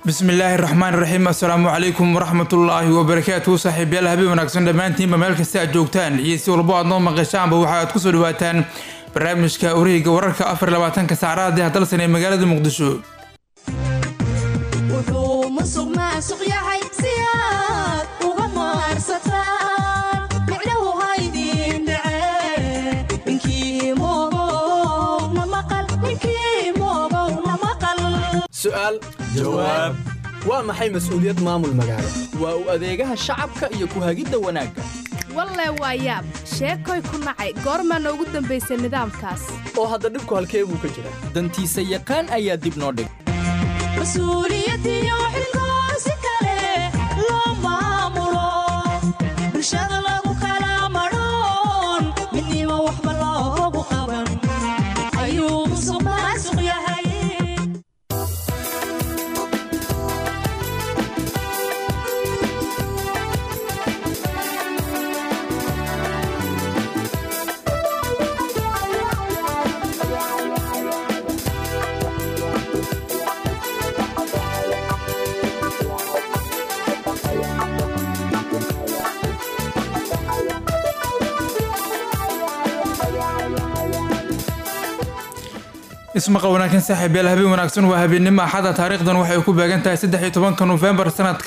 بسم الله الرحمن الرحيم السلام عليكم ورحمة الله وبركاته صاحب يلا هبي وناكسون دمانتين بمالك الساعة جوجتان يسي والبعض نوم مقشان بوحاات كسو دواتان برنامجka uriga wararka 24 saacad ee hadal sanay magaalada Muqdisho wuxuu musuq maasuq yahay siyaad uga maarsataan micnahu haydin dhacay ninkii moogo na maqal su'aal jawaab waa maxay mas'uuliyad maamul magaalo waa u adeegaha shacabka iyo ku hagidda wanaagga والله واياب sheekoy ku nacay goorma ugu dambeysay nidaamkaas oo hadda dhibku halkee buu ka jiraa dantiisa yaqaan ayaa dib noo dhig mas'uuliyadiyo xilkoosi kale loo maamulo bulshada lagu kala maroon midnimo waxba loogu qaban ayuu musuq maasuq yahay اسم قوناكن صاحب يلا هبي وناكسون وهبي نما حدا تاريخدان waxay ku baagantahay 13 November sanadka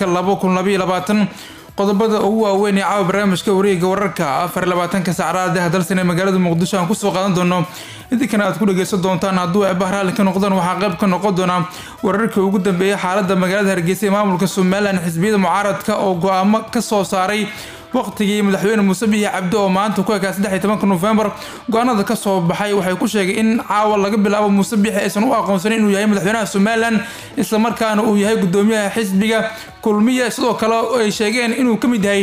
2022 qodobada ugu waaweyn ee caawa barnaamijka wareegga wararka 24 saacad hadal sanay magaalada Muqdisho aan ku soo qaadan doono idinkan aad ku dhageysan doontaan hadduu ay bahraal ka noqdaan waxa qayb ka noqon doona wararka ugu dambeeyay xaaladda magaalada Hargeysa ee maamulka Soomaaliland xisbiyada mucaaradka oo go'aamo ka soo saaray waqtigii madaxweyne Muuse Biixi Cabdi oo maanta ku ekaa 13 November go'aanada ka soo baxay waxay ku sheegay in caawa laga bilaabo Muuse Biixi aysan u aqoonsanin inuu yahay madaxweynaha Soomaaliland isla markaana uu yahay gudoomiyaha xisbiga kulmiye sidoo kale ay sheegeen inuu kamid yahay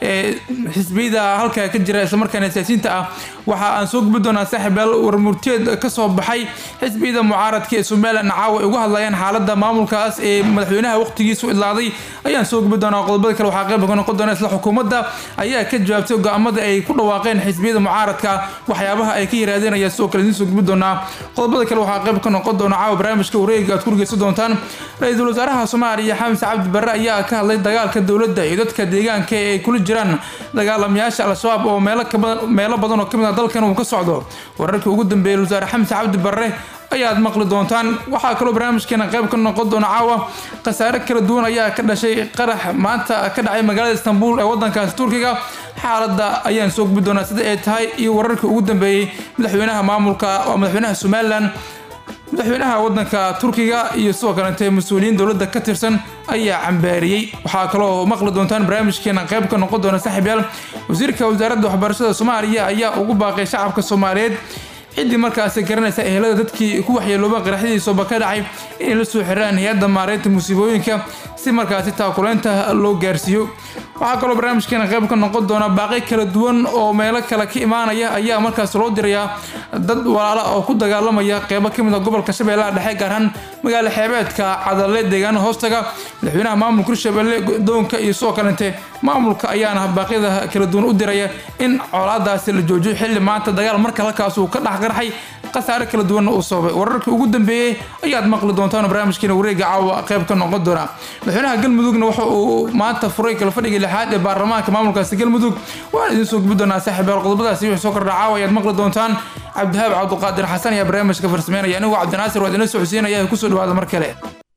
xisbiyada halka ka jira isla markaana siyaasiyiinta ah waxa aan soo gudbi doonaa saaxiibayaal warmurtiyeed ka soo baxay xisbiyada mucaaradka ee Soomaaliland caawa uga hadlayaan xaaladda maamulkaas ee madaxweynaha waqtigiisu ilaaday ayaan soo gudbi doonaa qodobada kale waxa qayb ka noqon doona isla xukuumadda ayaa ka jawaabtay go'aamada ay ku dhawaaqeen xisbiyada mucaaradka waxyaabaha ay ka yiraahdeen ayaa soo kala soo gudbi doonaa qodobada kale waxa qayb ka noqon doona caawa barnaamijka wareegga aad ku dhageysan doontaan ra'iisul wasaaraha Soomaaliya Xamse Cabdi Barre ayaa ka hadlay dagaalka dawladda iyo dadka deegaanka ee kula jiraan dagaalamayaasha al-shabaab oo meelo badan oo kamid ah dalkan uu ka socdo wararka ugu dambeeyay wasaare Xamse Cabdi Barre ayaad maqli doontaan waxa kale barnaamijkeena qayb ka noqon doona caawa qasaare kala duwan ayaa ka dhashay qarax maanta ka dhacay magaalada Istanbul ee wadankaas Turkiga xaaladda ayaan soo gudbi doonaa sida ay tahay iyo wararka ugu dambeeyay madaxweynaha maamulka oo madaxweynaha Soomaaliland madaxweynaha wadanka Turkiga iyo sidoo kale mas'uuliyiin dawladda ka tirsan ayaa cambaariyay waxa kale oo maqli doontaan barnaamijkeena qayb ka noqon doona saaxiibayaal wasiirka wasaaradda waxbarashada Soomaaliya ayaa ugu baaqay shacabka Soomaaliyeed cidii markaas garanaysa ehelada dadkii ku waxyeelooba qaraxdiisa oo ka dhacay in la soo xiraan hay'adda maareynta musiibooyinka si markaas taakuleynta loo gaarsiiyo waxa kale oo barnaamijkeena qayb ka noqon doona baaqay kala duwan oo meelo kala ka imaanaya ayaa markaas loo dirayaa dad walaalo oo ku dagaalamaya qaybo kamid ah gobolka Shabeellaha Dhexe gaar ahaan magaalo xeebeedka Cadale deegaan hoostaga madaxweynaha maamulka Shabeelle doonka iyo soo kalante maamulka ayaana baaqyada kala duwan u diraya in colaadaas la joojiyo xilli maanta dagaal marka halkaas uu ka dhaxqarxay qasaare kala duwan oo sababay wararka ugu dambeeyay ayaad maqli doontaan barnaamijkeena wareegga caawa qayb ka noqon doona madaxweynaha Galmudugna waxa uu maanta furay kala fadhiga lixaad ee baarlamaanka maamulkaas Galmudug waan idin soo gudbi doonaa saaxiibayaal qodobadaas wixii soo kordha caawa ayaad maqli doontaan Cabdihaab Cabduqaadir Xasan iyo barnaamijka farsameynaya anigu Cabdinaasir waa idin soo xuseynaya ku soo dhawaada mar kale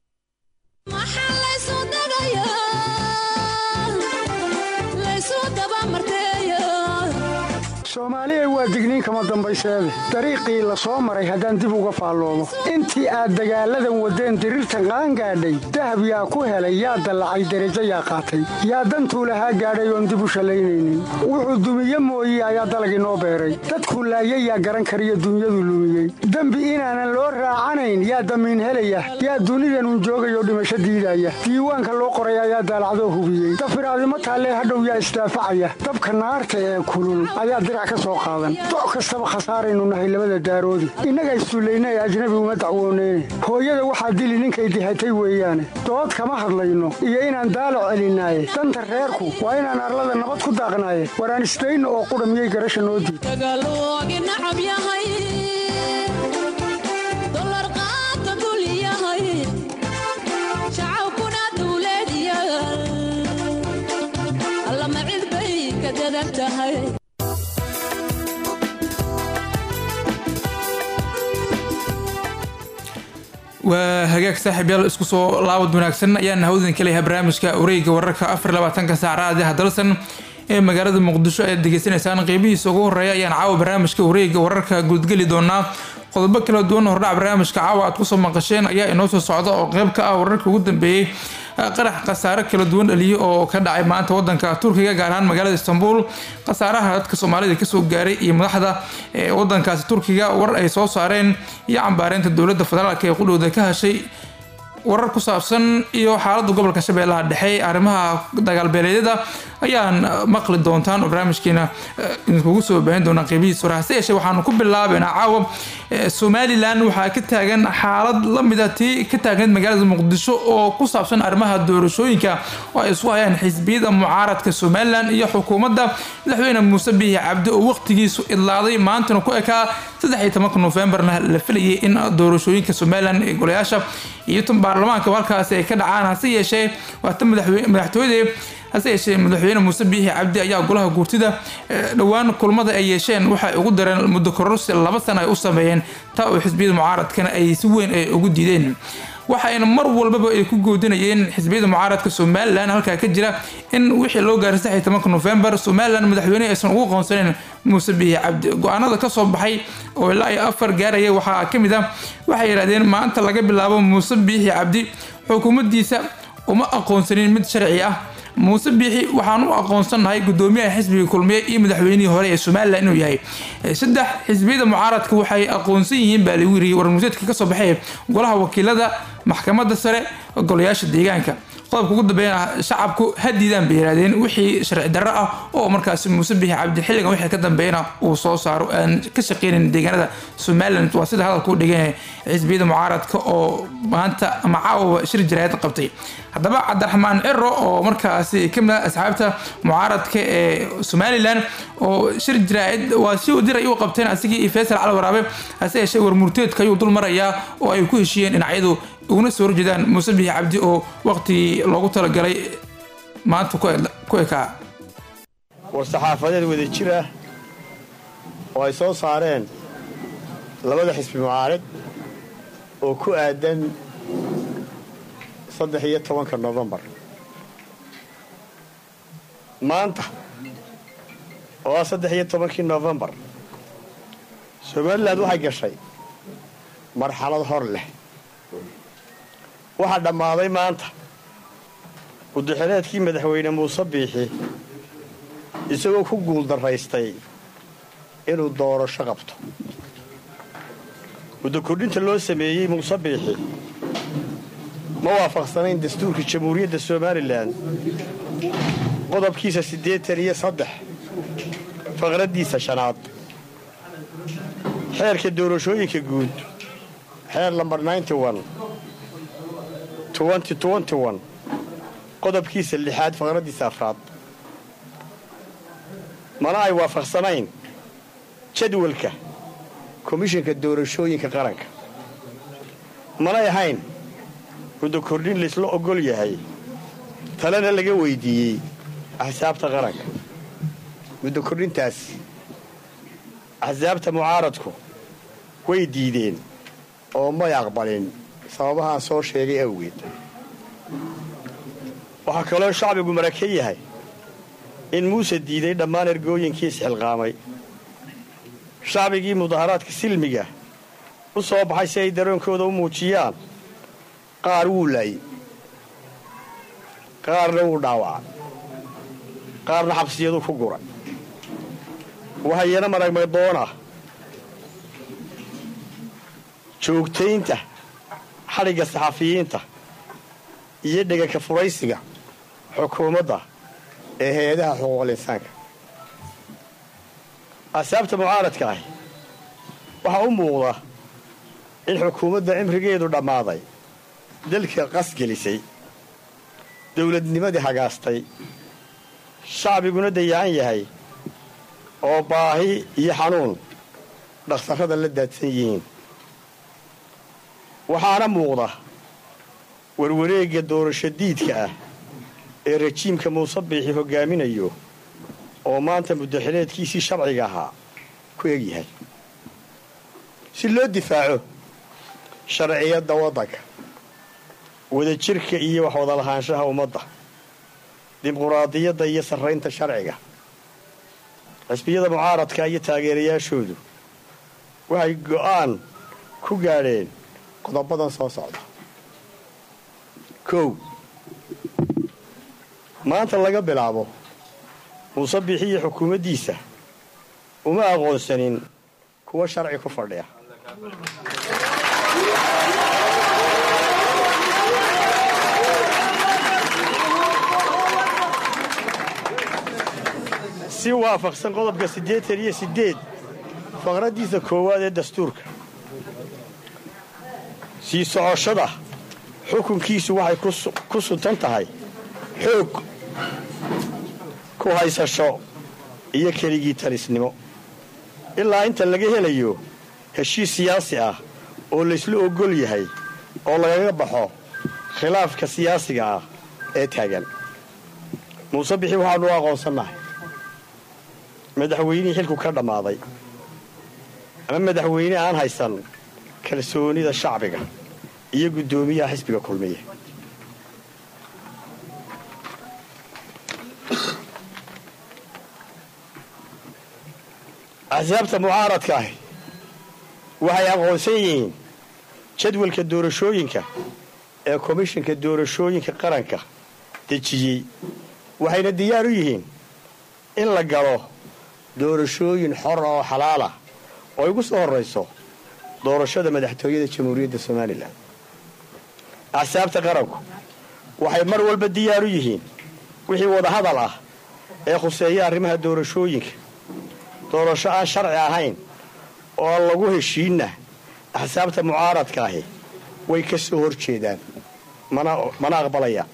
Soomaaliya waa digniin kama dambayseede dariiqii la soo maray haddaan dib uga faalloobo intii aad dagaaladan wadeen dirirtan qaan gaadhay dahab yaa ku helay yaa dallacay derajo yaa qaatay yaa dantuu lahaa gaadhay oon dib u shallaynaynin wuxuu dumiye mooye ayaa dalagii noo beeray dadku laayay yaa garan kariyo dunyadu lumiyey dembi inaanan loo raacanayn yaa damiin helaya yaa dunidanun joogayoo dhimasho diidaya diiwaanka loo qoray ayaa daalacdoo hubiyey dafiraadimo taallee hadhow yaa isdaafacaya dabka naarta ee kulul ayaa dirac ka soo qaadan doc kastaba khasaaraynu nahay labada daaroodi innaga isduulayna ee ajnabi uma dacwooneyne hooyada waxaa dili ninkay dihatay weeyaane dood kama hadlayno iyo inaan daalac celinaaye danta reerku waa inaan arlada nabad ku daaqnaaye waraan isdayno oo qudha miyay garasha noo diid dolar qaata dul yahay shacabkuna waa hagaag saaxiibyaal isku soo laabad wanaagsan ayaan hawdan ka leeyahay barnaamijka wareegga wararka 24 saacada hadalsan ee magaalada muqdisho ay degeysanaysaan qeybihiisa ugu horeeya ayaan caawa barnaamijka wareegga wararka gudgali doonaa qodobo kala duwan hordhac barnaamijka caawa aad ku soo maqasheen ayaa inoo soo socda oo qayb ka ah wararka ugu dambeeyay qarax khasaare kala duwan dhaliyay oo ka dhacay maanta wadanka Turkiga gaar ahaan magaalada Istanbul khasaaraha dadka Soomaalida ka soo gaaray iyo madaxda wadankaas Turkiga war ay soo saareen iyo cambaareynta dowladda federaalka ee qudhooda ka hashay warar ku saabsan iyo xaaladda gobolka Shabeellaha Dhexe arrimaha dagaal beeleedyada ayaan maqli doontaan barnaamijkeena idinku soo baahin doona qeybihiisa horaasay waxaan ku bilaabaynaa caawa Somaliland waxa ka taagan xaalad la mid ah tii ka taagan magaalada Muqdisho oo ku saabsan arrimaha doorashooyinka oo ay isku hayaan xisbiyada mucaaradka Somaliland iyo xukuumadda madaxweyne Muuse Biixi Cabdi oo waqtigiisu idlaaday maantana ku ekaa 13 November-na la filayay in doorashooyinka Somaliland ee golayaasha iyo tan baarlamaanka halkaas ay ka dhacaan hase yeeshee waata madaxtooyada hase yeeshee madaxweyne Muuse Biixi Cabdi ayaa golaha guurtida dhawaan kulmada ay yeesheen waxa ugu dareen muddo kororsi 2 sano ay u sameeyeen taa oo xisbiyada mucaaradkana ay si weyn ay ugu diideen waxayna mar walba ay ku goodinayeen xisbiyada mucaaradka Somaliland halka ka jira in wixii loo gaaray 13 November Somaliland madaxweyne aysan ugu qoonsanin Muuse Biixi Cabdi go'aanada ka soo baxay oo ilaa ay 4 gaaraya waxa kamid ah waxay yiraahdeen maanta laga bilaabo Muuse Biixi Cabdi xukuumaddiisa uma aqoonsanin mid sharci ah Muuse Biixi waxaan u aqoonsanahay gudoomiyaha xisbiga kulmiye iyo madaxweynihii hore ee Somaliland inuu yahay saddex xisbiyada mucaaradka waxay aqoonsan yihiin baalawiri warmuuseedka ka soo baxay golaha wakiilada maxkamadda sare golayaasha deegaanka qodobka ugu dambeeyana shacabku hadiidaan beeraadeen wixii sharci darro ah oo markaas Muuse Biixi Cabdi xilligan wixii ka dambeeyana uu soo saaro aan ka shaqeynay deegaanada Somaliland waa sida hadalku dhigay xisbiyada mucaaradka oo maanta ama caawa shir jiraayad qabtay haddaba Cabdiraxmaan Ciro oo markaas kamid asxaabta mucaaradka ee Somaliland oo shir jiraayad waa si uu diray u qabteen asigii Faysal Cali Waraabe hase yeeshee warmurteedka ayuu dul marayaa oo ay ku heshiyeen dhinacyadu una soo horjeedaan Muuse Biixi Cabdi oo waqti loogu talagalay maanta ku ekaa war saxaafadeed wada jira oo ay soo saareen labada xisbi mucaarad oo ku aadan 13 November maanta oo 13 November Somaliland waxay gashay marxalad hor leh waxa dhamaaday maanta madaxweynaha madaxweyne Muuse Biixi isagoo ku guul daraystay inuu doorasho qabto muddo kordhinta loo sameeyay Muuse Biixi ma waafaqsanayn dastuurka jamhuuriyadda Somaliland qodobkiisa 83 faqradiisa shanaad xeerka doorashooyinka guud xeer lambar 91 2021 qodobkiisa 6 faqradiisa afraad mana ay waafaqsanayn jadwalka komishanka doorashooyinka qaranka mana ahayn muddo kordhin la ogol yahay talana laga weydiiyey axsaabta qaranka muddo kordhintaas axsaabta mucaaradku way diideen oo ma aqbalin sababaha soo sheegay awgeed waxa kaloo shacbigu marakay yahay in Muuse diiday dhammaan ergooyinkii xilqaamay shacbigii mudaharaadka silmiga u soo baxay si ay dareenkooda u muujiyaan qaar wuu laayay qaarna wuu dhaawacay qaarna xabsiyadu ku guray waxayna maragmay doona joogtaynta xariga saxafiyiinta iyo dhagaka furaysiga xukuumadda ee hay'adaha xuquuqul insaanka asxaabta mucaaradka ah waxa u muuqda in xukuumadda cimrigeedu dhammaaday dalka qasgelisay dawladnimadii hagaastay shacbiguna dayaan yahay oo baahi iyo xanuun dhakhtarrada la daadsan yihiin waxaana muuqda warwareegga doorasho diidka ah ee rajiimka Muuse Biixi hogaaminayo oo maanta muddaxileedkiisii sharciga ahaa ku egyahay si loo difaaco sharciyadda waddanka wadajirka iyo wax wada lahaanshaha ummadda dimuqraadiyadda iyo sarraynta sharciga xisbiyada mucaaradka iyo taageerayaashoodu waxay go'aan ku gaadheen qodobadan soo socda 1 maanta laga bilaabo muuse biixi iyo xukuumaddiisa uma aqoonsanin kuwa sharci ku fadhiya si waafaqsan qodobka 88 faqradiisa koowaad ee dastuurka sii socoshada xukunkiisu waxay ku suntan tahay xoog ku haysasho iyo keligii talisnimo ilaa inta laga helayo heshiis siyaasi ah oo laysla ogol yahay oo lagaga baxo khilaafka siyaasiga ah ee taagan muuse bixi waxaanu aqoonsanahay madaxweynihii xilku ka dhammaaday ama madaxweyne aan haysan kalsoonida shacbiga iyo guddoomiyaha xisbiga kulmiye axsaabta mucaaradka ahi waxay aqoonsan yihiin jadwalka doorashooyinka ee komishinka doorashooyinka qaranka dejiyey waxayna diyaar u yihiin in la galo doorashooyin xor oo xalaala oo ay ugu soo horrayso doorashada madaxtooyada jamhuuriyadda somalilan axsaabta qaranku waxay mar walba diyaar u yihiin wixii wadahadal ah ee khuseeya arrimaha doorashooyinka doorasho aan sharci ahayn oo aan lagu heshiinna axsaabta mucaaradka ahi way ka soo hor jeedaan mana aqbalayaan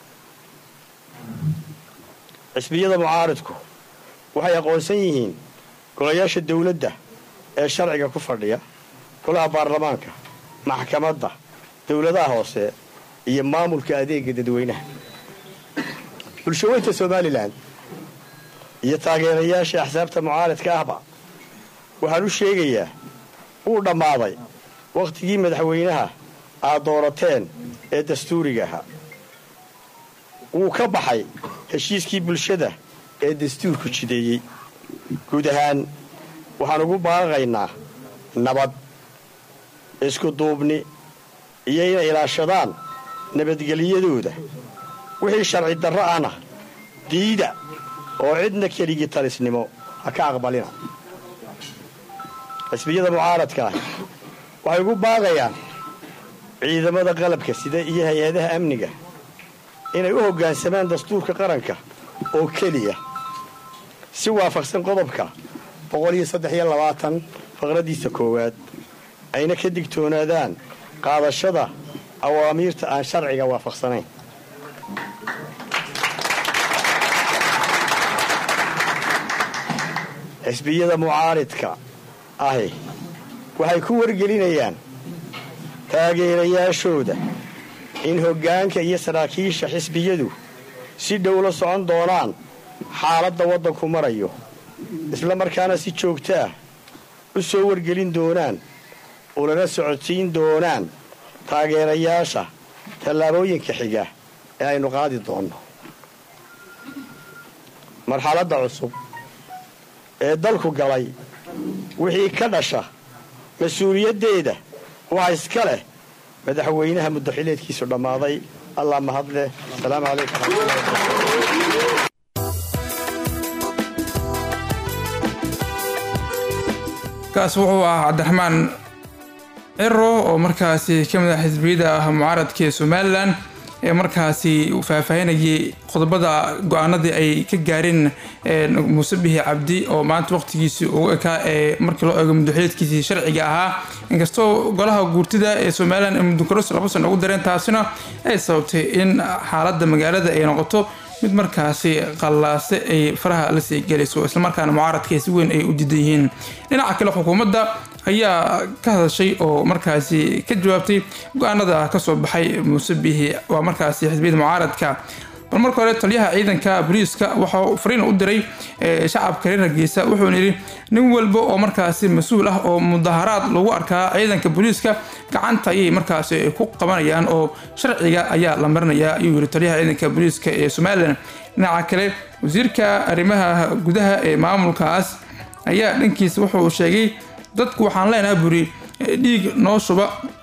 xisbiyada mucaaradku waxay aqoonsan yihiin golayaasha dawladda ee sharciga ku fadhiya golaha baarlamaanka maxkamadda dawladaha hoose iyo maamulka adeega dadweynaha bulshaweynta somalilan iyo taageerayaasha axsaabta mucaaradka ahba waxaan u sheegayaa wuu dhammaaday wakhtigii madaxweynaha aad doorateen ee dastuuriga ahaa wuu ka baxay heshiiskii bulshada ee dastuurku jideeyey guud ahaan waxaan ugu baaqaynaa nabad isku duubni iyo inay ilaashadaan nabadgelyadooda wixii sharci darro ahna diida oo cidna keligii talisnimo ha ka aqbalina xisbiyada mucaaradka ah waxay ugu baaqayaan ciidamada qalabka sida iyo hay-adaha amniga inay u hoggaansamaan dastuurka qaranka oo keliya si waafaqsan qodobka 123 faqradiisa koowaad ayna ka digtoonaadaan qaadashada awaamiirta aan sharciga waafaqsanayn xisbiyada mucaaridka ahi waxay ku wargelinayaan taageerayaashooda in hoggaanka iyo saraakiisha xisbiyadu si dhow la socon doonaan xaaladda waddanku marayo isla markaana si joogto ah u soo wargelin doonaan oo lana socodsiin doonaan taageerayaasha tallaabooyinka xiga ee aynu qaadi doonno marxaladda cusub ee dalku galay wixii ka dhasha mas-uuliyaddeeda waxa iska leh madaxweynaha muddaxileedkiisu dhammaaday allah mahadleh asalaamu calaykum kaas wuxuu ah cabdiraxmaan ciro oo markaasi ka mid ah xisbiyada mucaaradka ee somalilan ee markaasi faahfaahinayay qodobada go-aanadii ay ka gaareen muuse bihi cabdi oo maanta waqtigiisii ugu ekaa ee markii loo eego muddaxileedkiisii sharciga ahaa inkastoo golaha guurtida ee somalilan ee muddokoros 2 sano ugu dareen taasina ay sababtay in xaaladda magaalada ay noqoto mid markaasi qallaase ay faraha la sii gelayso islamarkaana mucaaradka si weyn ay u diidan yihiin dhinaca kale xukuumadda ayaa ka hadashay oo markaasi ka jawaabtay go-aanada ka soo baxay muuse bihi waa markaasi xisbiyada mucaaradka bal marka hore taliyaha ciidanka booliiska waxa uu fariin u diray shacabka reer Hargeysa wuxuu yiri nin walba oo markaasi mas'uul ah oo mudaharaad lagu arkaa ciidanka booliiska gacanta ay markaasi ku qabanayaan oo sharciga ayaa la marinayaa ayuu yiri taliyaha ciidanka booliiska ee Soomaaliland dhinaca kale wasiirka arrimaha gudaha ee maamulkaas ayaa dhankiisa wuxuu sheegay dadku waxaan leenahay buri dhiig noo shuba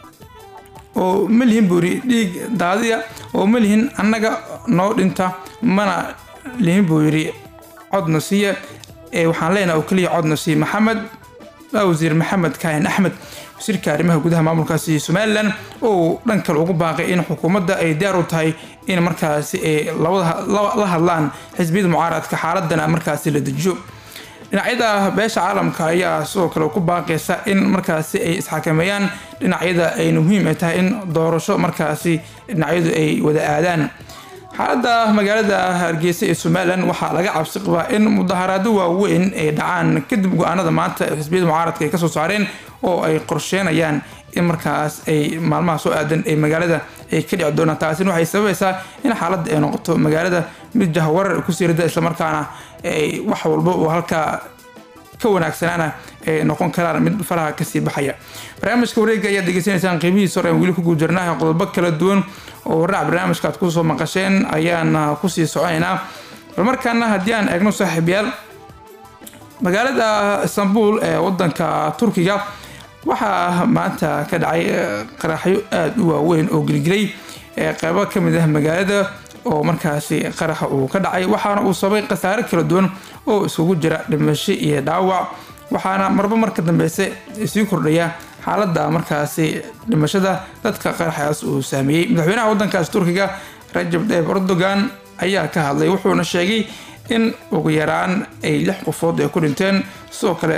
oo malhin buri dhiig daadiya oo malhin annaga noo dhinta mana lihin buri codna siiya waxaan leenahay oo kaliya codna siiya maxamed wasiir maxamed kaahin axmed wasiirka arrimaha gudaha maamulkaasi Soomaaliland oo dhan kale ugu baaqay in xukuumadda ay diyaar u tahay in markaasi la hadlaan xisbiyada mucaaradka xaaladana markaasi la dejiyo dhinacyada beesha caalamka ayaa sidoo kale ku baaqaysa in markaasi ay isxakameeyaan dhinacyada ay muhiim tahay in doorasho markaasi dhinacyadu ay wada aadaan xaaladda magaalada Hargeysa ee Soomaaliland waxa laga cabsi qabaa in mudaharaado waaweyn ay dhacaan kadib go'aanada maanta xisbiyada mucaaradka ay ka soo saareen oo ay qorsheenayaan in markaas ay maalmaha soo aadan ee magaalada ay ka dhici doonaan taasina waxay sababaysaa in xaaladda ay noqoto magaalada mid jahwarar ku siirada isla markaana ay wax walba oo halka ka wanaagsanaana ay noqon karaan mid faraha ka sii baxaya barnaamijka wareegga ayaa degeysanaysaan qiibihiisa hore weli ku guuljarnaha qodobo kala duwan oo waraac barnaamijka aad ku soo maqasheen ayaan ku sii soconaynaa bal markaana haddii aan eegno saaxiibayaal magaalada Istanbul ee wadanka Turkiga waxaa maanta ka dhacay qaraxyo aad u waaweyn oo gilgilay qaybo ka mid ah magaalada oo markaasi qaraxa uu ka dhacay waxaana uu sabay khasaare kala duwan oo isugu jira dhimasho iyo dhaawac waxaana marba marka dambeysay sii kordhaya xaaladda markaasi dhimashada dadka qaraxaas uu saameeyay madaxweynaha wadankaas Turkiga Recep Tayyip Erdogan ayaa ka hadlay wuxuuna sheegay in ugu yaraan ay 6 qofood ay ku dhinteen sidoo kale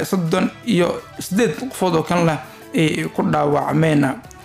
38 qofood oo kan la ay ku dhaawacmeen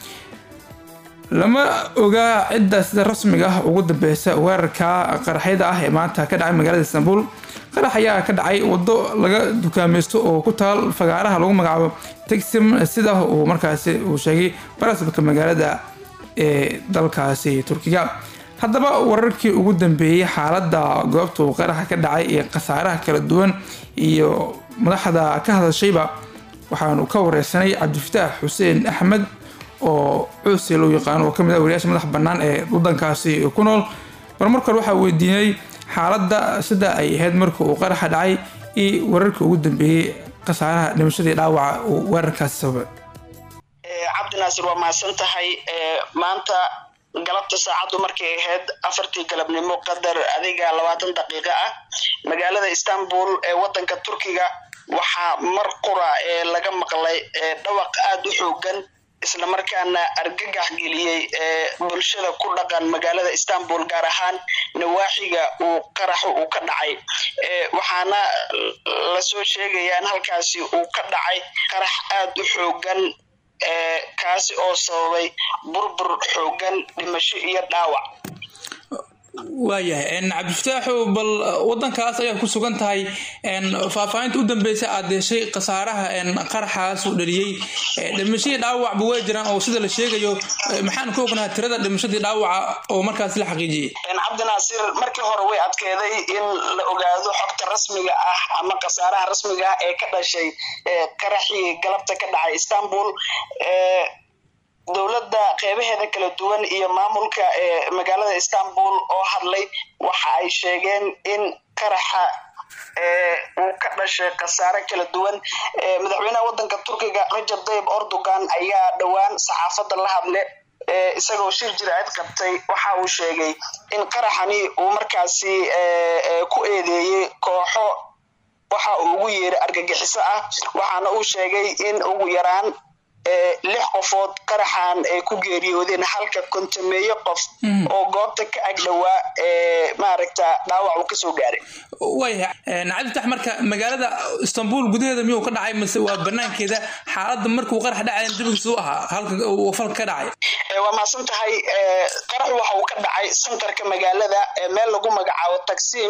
lama oga cidda sida rasmiga ah ugu dambeysay weerarka qaraxyada ah ee maanta ka dhacay magaalada Istanbul qarax ayaa ka dhacay wado laga dukaamaysto oo ku taal fagaaraha lagu magacaabo Taksim sida uu markaasi uu sheegay barasabka magaalada ee dalkaasi Turkiga haddaba wararkii ugu dambeeyay xaaladda goobta uu qaraxa ka dhacay iyo khasaaraha kala duwan iyo madaxda ka hadashayba waxaanu ka wareysanay Cabdifataax Xuseen Axmed oo cusi loo yaqaan oo kamid ah wariyaasha madax bannaan ee wadankaasi ku nool markale waxa weydiinay xaaladda sida ay ahayd markii uu qaraxa dhacay iyo wararkii ugu dambeeyay khasaaraha dhimashadii dhaawaca uu weerarkaasi sababay Cabdinaasir waa mahadsan tahay maanta galabta saacadu markay ahayd 4 galabnimo qadar adiga 20 daqiiqo ah magaalada Istanbul ee wadanka Turkiga waxa mar qura laga maqlay dhawaq aad u xoogan isla markaana argagax geliyay bulshada ku dhaqan magaalada Istanbul gaar ahaan nawaaxiga uu qaraxu uu ka dhacay waxaana la soo sheegay in halkaasi uu ka dhacay qarax aad u xoogan kaasi oo sababay burbur xoogan dhimasho iyo dhaawac waayahay Cabdifataax bal wadankaas ayaa ku sugan tahay faahfaahinta u dambeysay aad heshay khasaaraha qaraxaas uu dhaliyay dhimashadii dhaawac way jiraan oo sida la sheegayo maxaan ku ognahay tirada dhimashadii dhaawaca oo markaas la xaqiijiyay Cabdinaasir markii hore way adkeeday in la ogaado xogta rasmiga ah ama khasaaraha rasmiga ah ee ka dhashay qaraxii galabta ka dhacay Istanbul dowladda qeybaheeda kala duwan iyo maamulka magaalada Istanbul oo hadlay waxa ay sheegeen in qaraxa uu ka dhashay khasaare kala duwan madaxweynaha wadanka Turkiga Recep Tayyip Erdogan ayaa dhawaan saxaafadda la hadlay isagoo shir jiraad qabtay waxa uu sheegay in qaraxani uu markaasi ku eedeeyay kooxo waxa uu ugu yeeray argagixiso ah waxaana uu sheegay in ugu yaraan 6 qofood qaraxan ay ku geeriyoodeen halka kontameeyo qof oo goobta ka agdhawaa maaragta dhaawac uu ka soo gaaray Cabdifataax marka magaalada Istanbul gudaheeda miyuu ka dhacay mise waa banaankeeda xaaladda markuu qarax dhacay dibkiisu ahaa halka uu falka ka dhacay waa maasan tahay qarax waxa uu ka dhacay centerka magaalada meel lagu magacaabo Taksim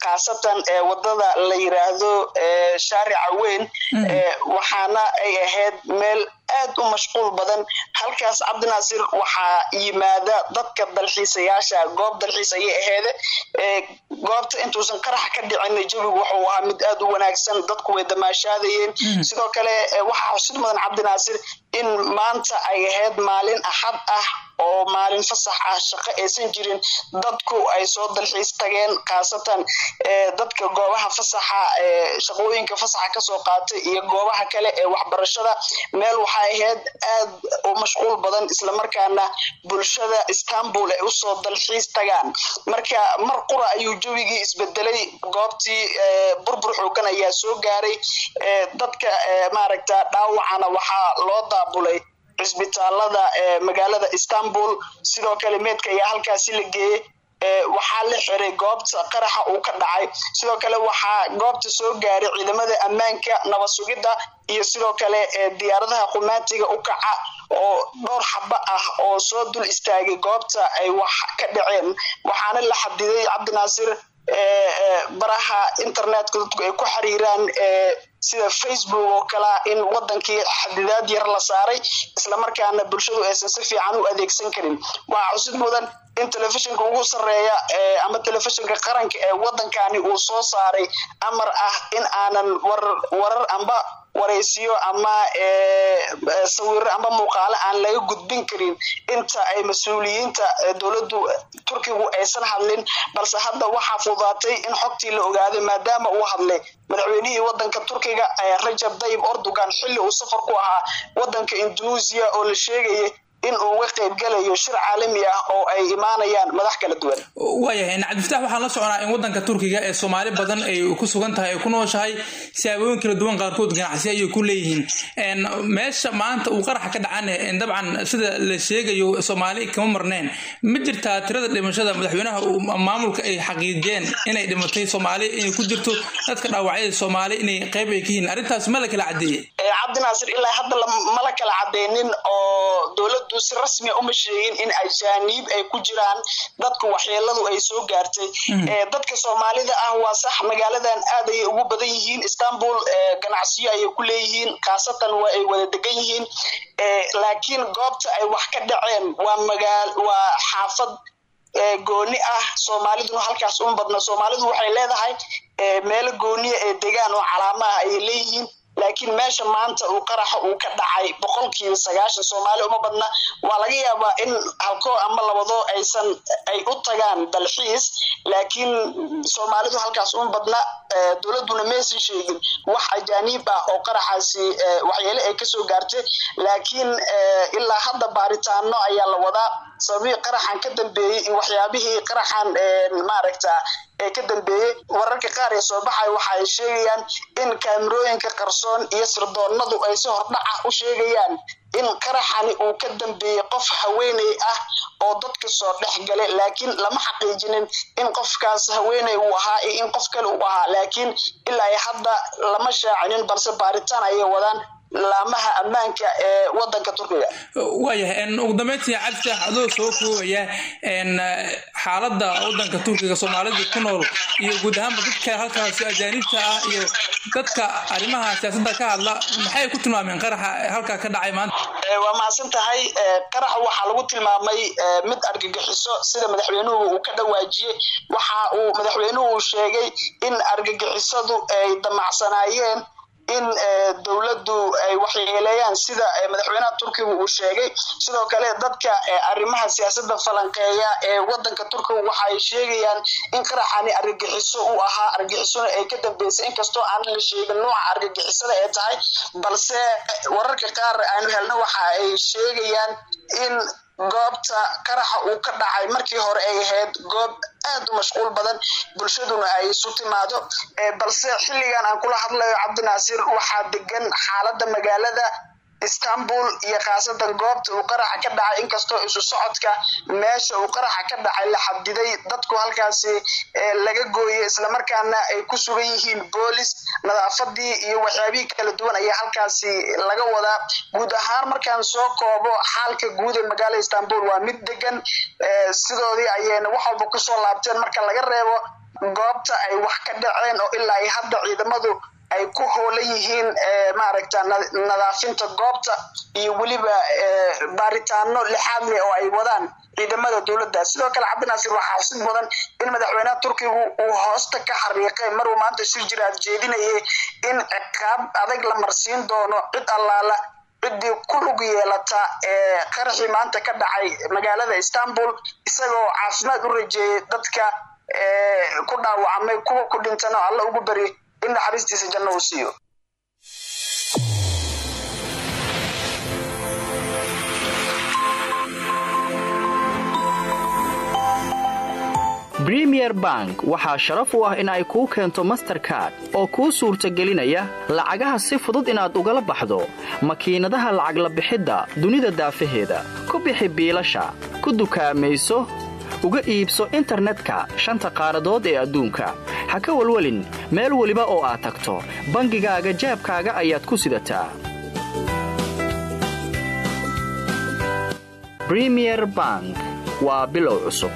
khaasatan wadada la yiraahdo shaarica weyn waxaana ay ahayd meel aad u mashquul badan halkaas cabdinaasir waxaa yimaada dadka dalxiisayaasha goob dalxiis ayay ahayd goobta intuusan qarax ka dhicin jawigu wuxuu ahaa mid aad u wanaagsan dadku way damaashaadayeen sidoo kale waxaa xusid mudan cabdinaasir in maanta ay ahayd maalin axad ah oo maalin fasax ah shaqo aysan jirin dadku ay soo dalxiis tageen khaasatan dadka goobaha fasaxa shaqooyinka fasaxa ka soo qaatay iyo goobaha kale ee waxbarashada meel waxay ahayd aad u mashquul badan isla markaana bulshada Istanbul ay u soo dalxiis tagaan marka mar qura ayuu jawigii isbedelay goobtii burbur xoogan ayaa soo gaaray dadka maaragta dhaawacana waxaa loo daabulay isbitaalada magaalada Istanbul sidoo kale meedka ayaa halkaas la geeyay waxaa la xiray goobta qaraxa uu ka dhacay sidoo kale waxaa goobta soo gaaray ciidamada ammaanka nabad sugidda iyo sidoo kale diyaaradaha qumaatiga u kaca oo dhowr xaba ah oo soo dul istaagay goobta ay wax ka dhaceen waxaana la xadiday cabdinaasir baraha internetka dadku ay ku xiriiraan sida Facebook oo kala in wadankii xadidaad yar la saaray isla markaana bulshadu aysan si fiican u adeegsan karin waa cusub mudan in telefishinka ugu sareeya ama telefishinka qaranka ee wadankani uu soo saaray amar ah in aanan warar amba wareysiyo ama sawir ama muuqaal aan laga gudbin karin inta ay mas'uuliyiinta dawladdu Turkigu aysan hadlin balse hadda waxa fududaatay in xogtii la ogaado maadaama uu hadlay madaxweynihii wadanka Turkiga Rajab Tayyip Erdogan xilli uu safar ku ahaa wadanka Indonesia oo la sheegay in uu uga qayb galayo shir caalami ah oo ay imaanayaan madax kala duwan waayahay cabdifatax waxaan la soconaa in wadanka Turkiga ee Soomaali badan ay ku sugan tahay ku nooshahay siyaabooyin kala duwan qaarkood ganacsi ay ku leeyihiin meesha maanta uu qarax ka dhacay dabcan sida la sheegayo Soomaali kama marneen ma jirta tirada dhimashada madaxweynaha maamulka ay xaqiijiyeen inay dhimatay Soomaali in ku jirto dadka dhaawacay Soomaali inay qayb ay ka yihiin arintaas ma la kala cadeeyay cabdinaasir ilaa hadda ma la kala cadeeynin oo dawladdu si rasmi ah uma sheegin in ajaanib ay ku jiraan dadku waxyeeladu ay soo gaartay dadka Soomaalida ah waa sax magaaladan aad ay ugu badan yihiin Istanbul ganacsiyo ay ku leeyihiin khaasatan waa ay wada degan yihiin laakiin goobta ay wax ka dhaceen waa xaafad gooni ah Soomaalidu halkaas badna Soomaalidu waxay leedahay meel gooni ah ee deegaan oo calaamad ay leeyihiin laakiin meesha maanta uu qaraxa uu ka dhacay 90% Soomaali uma badna waa laga yaabaa in halko ama labado ay u tagaan dalxiis laakiin Soomaalidu halkaas badna dawladuna ma aysan sheegin wax ajaanib ah oo qaraxaasi waxyeelo ay ka soo gaartay laakiin ilaa hadda baaritaano ayaa la wadaa sabab qaraxan ka dambeeyay in waxyaabihii qaraxan maaragta ka dambeeyay wararka qaar ee soo baxay waxa ay sheegayaan in kaamirooyinka qarsoon iyo sirdoonadu ay si hordhac ah u sheegayaan in qaraxani uu ka dambeeyay qof haweeney ah oo dadka soo dhaxgalay laakiin lama xaqiijinin in qofkaas haweeney uu ahaa iyo in qof kale uu ahaa laakiin ilaa hadda lama shaacinin balse baaritaan ay wadaan laamaha ammaanka ee wadanka Turkiga waayahay ugu dambeyntii cabdifatax adoo soo koobaya xaaladda wadanka Turkiga Soomaalida ku nool iyo guud ahaan dadka halkaas ajaanibta ah iyo dadka arrimaha siyaasadda ka hadla maxay ku tilmaameen qaraxa halka ka dhacay maanta waa maasan tahay qaraxa waxa lagu tilmaamay mid argagixiso sida madaxweynuhu uu ka dhawaajiyay waxa uu madaxweynuhu sheegay in argagixisadu ay damacsanaayeen in dawladdu ay waxyeeleeyaan sida madaxweynaha Turkiga uu sheegay sidoo kale dadka arrimaha siyaasadda falanqeeya ee wadanka Turkiga waxa ay sheegayaan in qaraxani argagixiso uu ahaa argagixisona ay ka dambeysay inkastoo aan la sheegin nooca argagixisada ee tahay balse wararka qaar aan helno waxa ay sheegayaan in goobta qaraxa uu ka dhacay markii hore ay ahayd goob aad u mashquul badan bulshaduna ay isu timaado balse xilligan aan kula hadlayo Cabdinaasir waxa degan xaaladda magaalada Istanbul iyo khaasatan goobta uu qaraxa ka dhacay inkastoo isu socodka meesha uu qaraxa ka dhacay la xadiday dadku halkaasi laga gooyay isla markaana ay ku sugan yihiin boolis nadaafadii iyo waxyaabihii kala duwan ayaa halkaasi laga wadaa guud ahaan markaan soo koobo xaalka guud ee magaalada Istanbul waa mid degan sidoodii ayayna wax walba ku soo laabteen marka laga reebo goobta ay wax ka dhaceen oo ilaa ay hadda ciidamadu ay ku hoolan yihiin maaragta nadaafinta goobta iyo weliba baaritaano lixaad leh oo ay wadaan ciidamada dowladda. sidoo kale cabdinaasir waxaa xusid mudan in madaxweynaha turkiga uu hoosta ka xariiqay maruu maanta shir jiraad jeedinayay in ciqaab adag la marsiin doono cid allaala ciddii ku lug yeelata qaraxii maanta ka dhacay magaalada Istanbul, isagoo caafimaad u rajeeyay dadka ku dhaawacmay kuwa ku dhintana alla ugu bari in naxariistiisa janno uu siiyo. Premier Bank waxaa sharaf u ah in ay kuu keento Mastercard oo kuu suurtagelinaya lacagaha si fudud inaad ugala baxdo makiinadaha lacag la bixidda dunida daafaheeda. Ku bixi biilasha, ku dukaamayso, uga iibso internetka shanta qaaradood ee adduunka. Ha ka walwalin, meel waliba oo aad tagto, bangigaaga jeebkaaga ayaad ku sidataa. Premier Bank waa bilow cusub.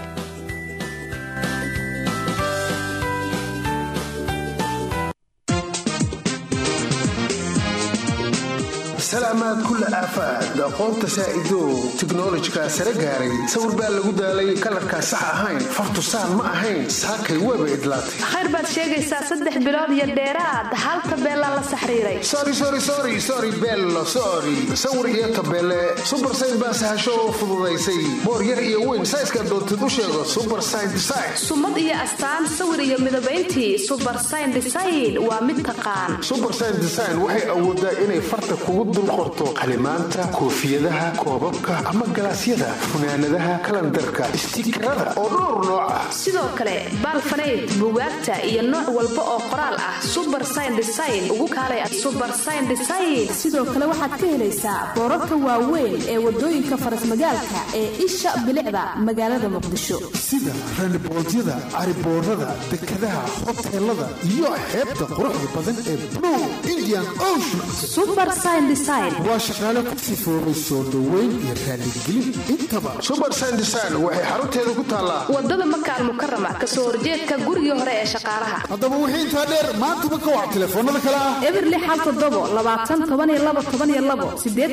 سلامات كل آفات قومت سائدو تكنولوجيا سرقاري صور بالغو دالي كلركا صح ahayn fartu saan ma ahayn saakay waba idlaatay khayr baad sheegaysaa 3 bilood iyo dheeraad halka beela la saxriiray sorry bello sorry sawir iyo tabele super sign baa sahasho fududaysay boor yar iyo weyn size-ka doonto u sheego super sign design sumad iyo astaan sawir iyo midabayntii super sign design waa mid taqaan super sign design waxay awoodaa inay farta kugu dul qorto qalimaanta koofiyadaha koobabka ama galaasyada funaanadaha kalandarka stiikarada oo dhowr nooc ah sidoo kale balfaneed buugaagta iyo nooc walba oo qoraal ah super sign design ugu kaalay super sign design sidoo kale waxaad ka helaysaa boorarka waaweyn ee wadooyinka faras magaalka ee isha bilicda magaalada Muqdisho sida ranboodyada ariboorada dekadaha hoteelada iyo xeebta quruxda badan ee Blue Indian Ocean super sign design waa shaqaale ku sifoobay soo dhaweyn iyo raaligelin intaba super sign design waxay xarunteedu ku taalaa wadada Makka al-Mukarrama ka soo horjeedka guriga hore ee shaqaalaha haddaba wixii inta dheer maanta ma ka wac telefoonada kale ah eberli hal 7 20 12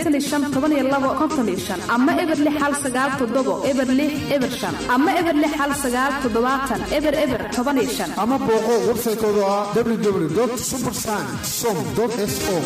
12 ama eberli hal 9 eberli ebershan ama eberli hal 9 eber 15 ama booqo website-kooda ah www.supersign.so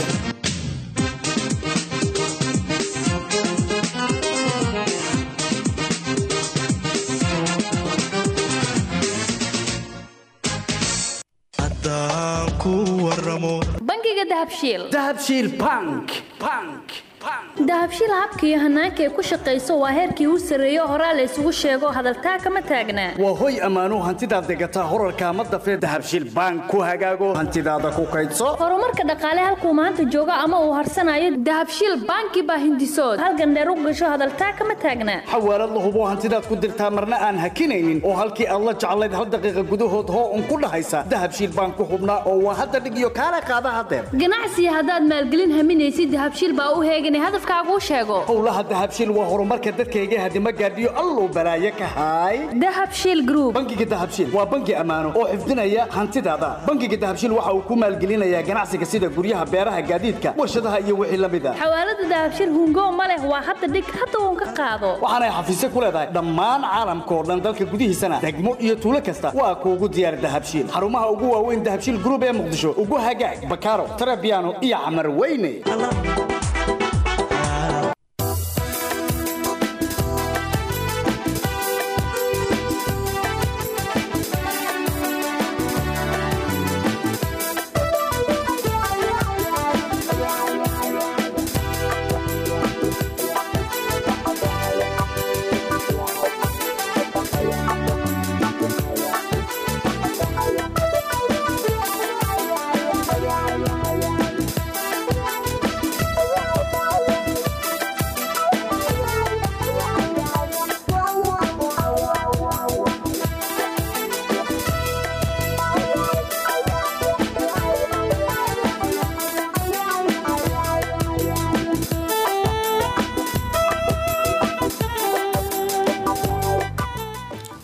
bangiga dahabshiil bank dahabshiil habka iyo hanaanka ay ku shaqayso waa heerkii u sareeyo horaa la isugu sheego hadaltaa kama taagnaa waa hoy ammaano hantidaad degataa horarka ama dafee dahabshiil bank ku hagaago hantidaada ku kaydso horumarka dhaqaale halkuu maanta joogo ama uu harsanayo dahabshiil banki baa hindisood halgan dheer u gasho hadaltaa kama taagnaa xawaalad la hubo hantidaad ku dirtaa marna aan hakinaynin oo halkii aad la jeclayd hal daqiiqa gudahood hoo un ku dhahaysa dahabshiil bank ku hubnaa oo waa hadda dhig iyo kaala qaada hadeer ganacsiga haddaad maalgelin haminaysid dahabshiil baa u heegan hadafkaagu sheego howlaha dahabshiil waa horumarka dadkayga hadima gaadhiyo allow balaaye ka haay dahabshiil group bangiga dahabshiil waa bangi ammaano oo xifdinaya hantidaada bangiga dahabshiil waxa uu ku maalgelinayaa ganacsiga sida guryaha beeraha gaadiidka warshadaha iyo wixii la mid ah xawaalada dahabshiil hungo ma leh waa hadda dhig hadda uun ka qaado waxaanay xafiisyo ku leedahay dhammaan caalamka oo dhan dalka gudihiisana degmo iyo tuulo kasta waa kuugu diyaar dahabshiil xarumaha ugu waaweyn dahabshiil group ee Muqdisho ugu hagaag Bakaaro Tarabiano iyo Camar Weyne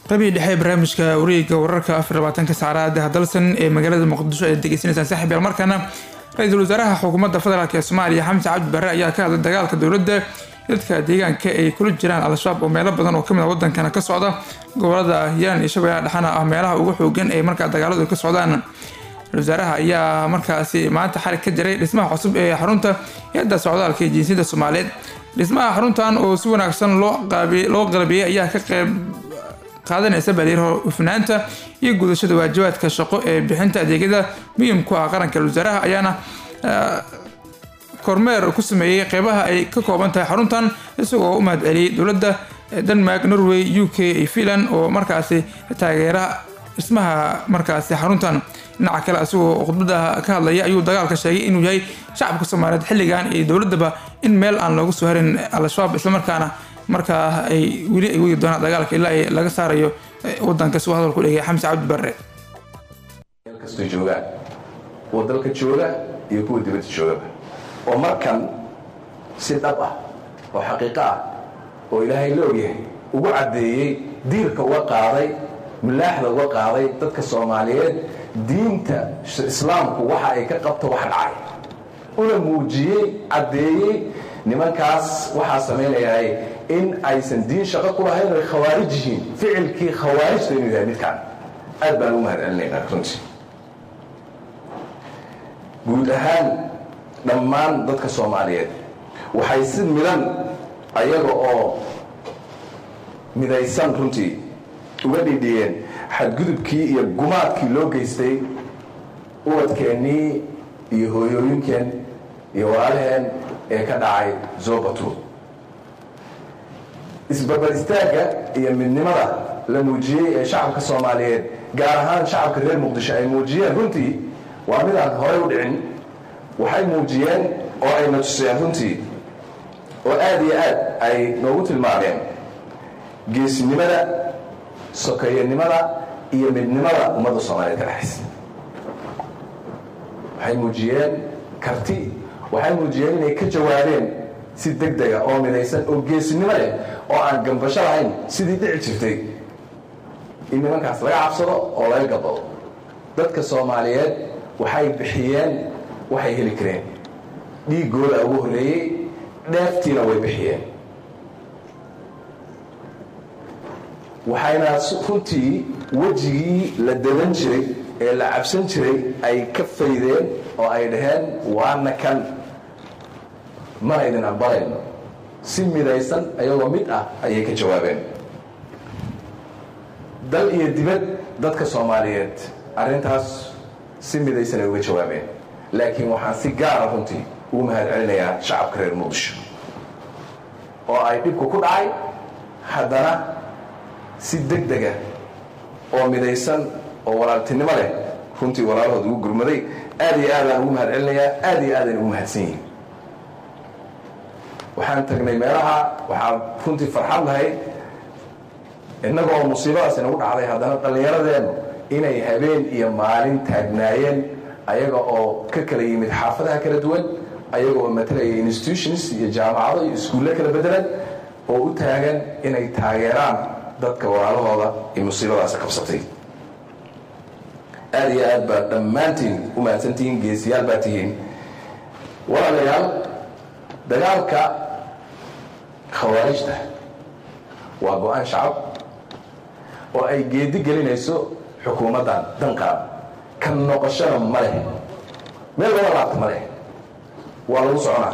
qabii dhexe barnaamijka wareegga wararka 24 saacada hadalsan ee magaalada muqdisho ay degeysanaysaan saaxiib markana ra-iisul wasaaraha xukuumadda federaalk ee Soomaaliya Xamse Cabdi Barre ayaa ka hadlay dagaalka dowladda dadka deegaanka ay kula jiraan al-shabaab oo meelo badan oo kamid ah wadankana ka socda gobolada Hiiraan iyo Shabeellaha Dhexe ah meelaha ugu xoogan ee markaa dagaaladu ka socdaan wasaaraha ayaa markaasi maanta xarig ka jiray dhismaha cusub ee xarunta hay'adda socdaalka ee jinsiyadda Soomaaliyeed dhismaha xaruntan oo si wanaagsan loo qalabiyay ayaa ka qayb qaadanaysa bariiro hufnaanta iyo gudashada waajibaadka shaqo ee bixinta adeegyada muhiimka ah qaranka wasaaraha ayaana kormeer ku sameeyay qeybaha ay ka kooban tahay xaruntan isagoo u mahadceliyay dowladda Denmark, Norway, UK iyo Finland oo markaasi taageera dhismaha markaasi xaruntan dhinaca kale asagoo khudbada ka hadlaya ayuu dagaalka sheegay inuu yahay shacabka Soomaaliyeed xilligan iyo dowladaba in meel aan loogu soo harin al-shabaab isla markaana marka ay wili ay wadi doonaan dagaalka ilaa ay laga saarayo wadanka soo hadalku dhigay Xamse Cabdi Barre kastoo jooga wadalka jooga iyo kuwa dibadda jooga oo markan si dhab ah oo xaqiiqo ah oo ilaahay la ogyahay ugu cadeeyay diirka uga qaaday milaaxda uga qaaday dadka Soomaaliyeed diinta islaamku waxa ay ka qabto wax dhacay una muujiyay cadeeyay nimankaas waxa sameeyay in aysan diin shaqo ku lahayn oo khawaarij yihiin ficilkii khawaarijta inuu yahay midkaan aad baan u mahadcelinaynaa runtii guud ahaan dhammaan dadka Soomaaliyeed waxay si midan ayaga oo midaysan runtii uga dhigeen xadgudubkii iyo gumaadkii loo geystay ubadkeennii iyo hooyooyinkeen iyo walaalaheen ee ka dhacay Zoobatu isbarbar istaagga iyo midnimada la muujiyay ee shacabka Soomaaliyeed gaar ahaan shacabka reer Muqdisho ay muujiyeen runtii waa mid aan horey u dhicin waxay muujiyeen oo ay natuseen runtii oo aad iyo aad ay noogu tilmaameen geesinimada sokeeyanimada iyo midnimada ummadda Soomaaliyeed ka dhaxaysa waxay muujiyeen karti waxay muujiyeen inay ka jawaabeen si degdega oo midaysan oo geesinimo leh oo aan gambasho lahayn sidii dhici jirtay in nimankaas laga cabsado oo laga gabado dadka Soomaaliyeed waxay bixiyeen waxay heli kareen dhiigooda ugu horeeyay dheeftiina way bixiyeen waxayna runtii wajigii la dadan jiray ee la cabsan jiray ay ka faydeen oo ay dhaheen waana kan mana idin aqbalayno si midaysan ayagoo mid ah ayay ka jawaabeen dal iyo dibad dadka Soomaaliyeed arrintaas si midaysan ay uga jawaabeen laakiin waxaan si gaar ah runtii ugu mahadcelinayaa shacabka reer Muqdisho oo ay dhibku ku dhacay haddana si degdega oo midaysan oo walaaltinimo leh runtii walaalahood ugu gurmaday aad iyo aad aan ugu mahadcelinayaa aad iyo aad aan ugu mahadsan yihiin waxaan tagnay meelaha waxaan runtii farxad lahayd innagoo musiibadaas inagu dhacday haddana dhallinyaradeennu inay habeen iyo maalin taagnaayeen ayaga oo ka kala yimid xaafadaha kala duwan ayaga oo matalaya institutions iyo jaamacado iyo iskuulle kala bedelan oo u taagan inay taageeraan dadka walaalahooda ee musiibadaasi qabsatay aad iyo aad baa dhammaantiin u mahadsantihiin geesiyaal baa tihiin walaalayaal dagaalka khawaarijta waa go-aan shacab oo ay geedi gelinayso xukuumaddan danqaab ka noqoshana ma leh meel looga laabta ma leh waa lagu soconaa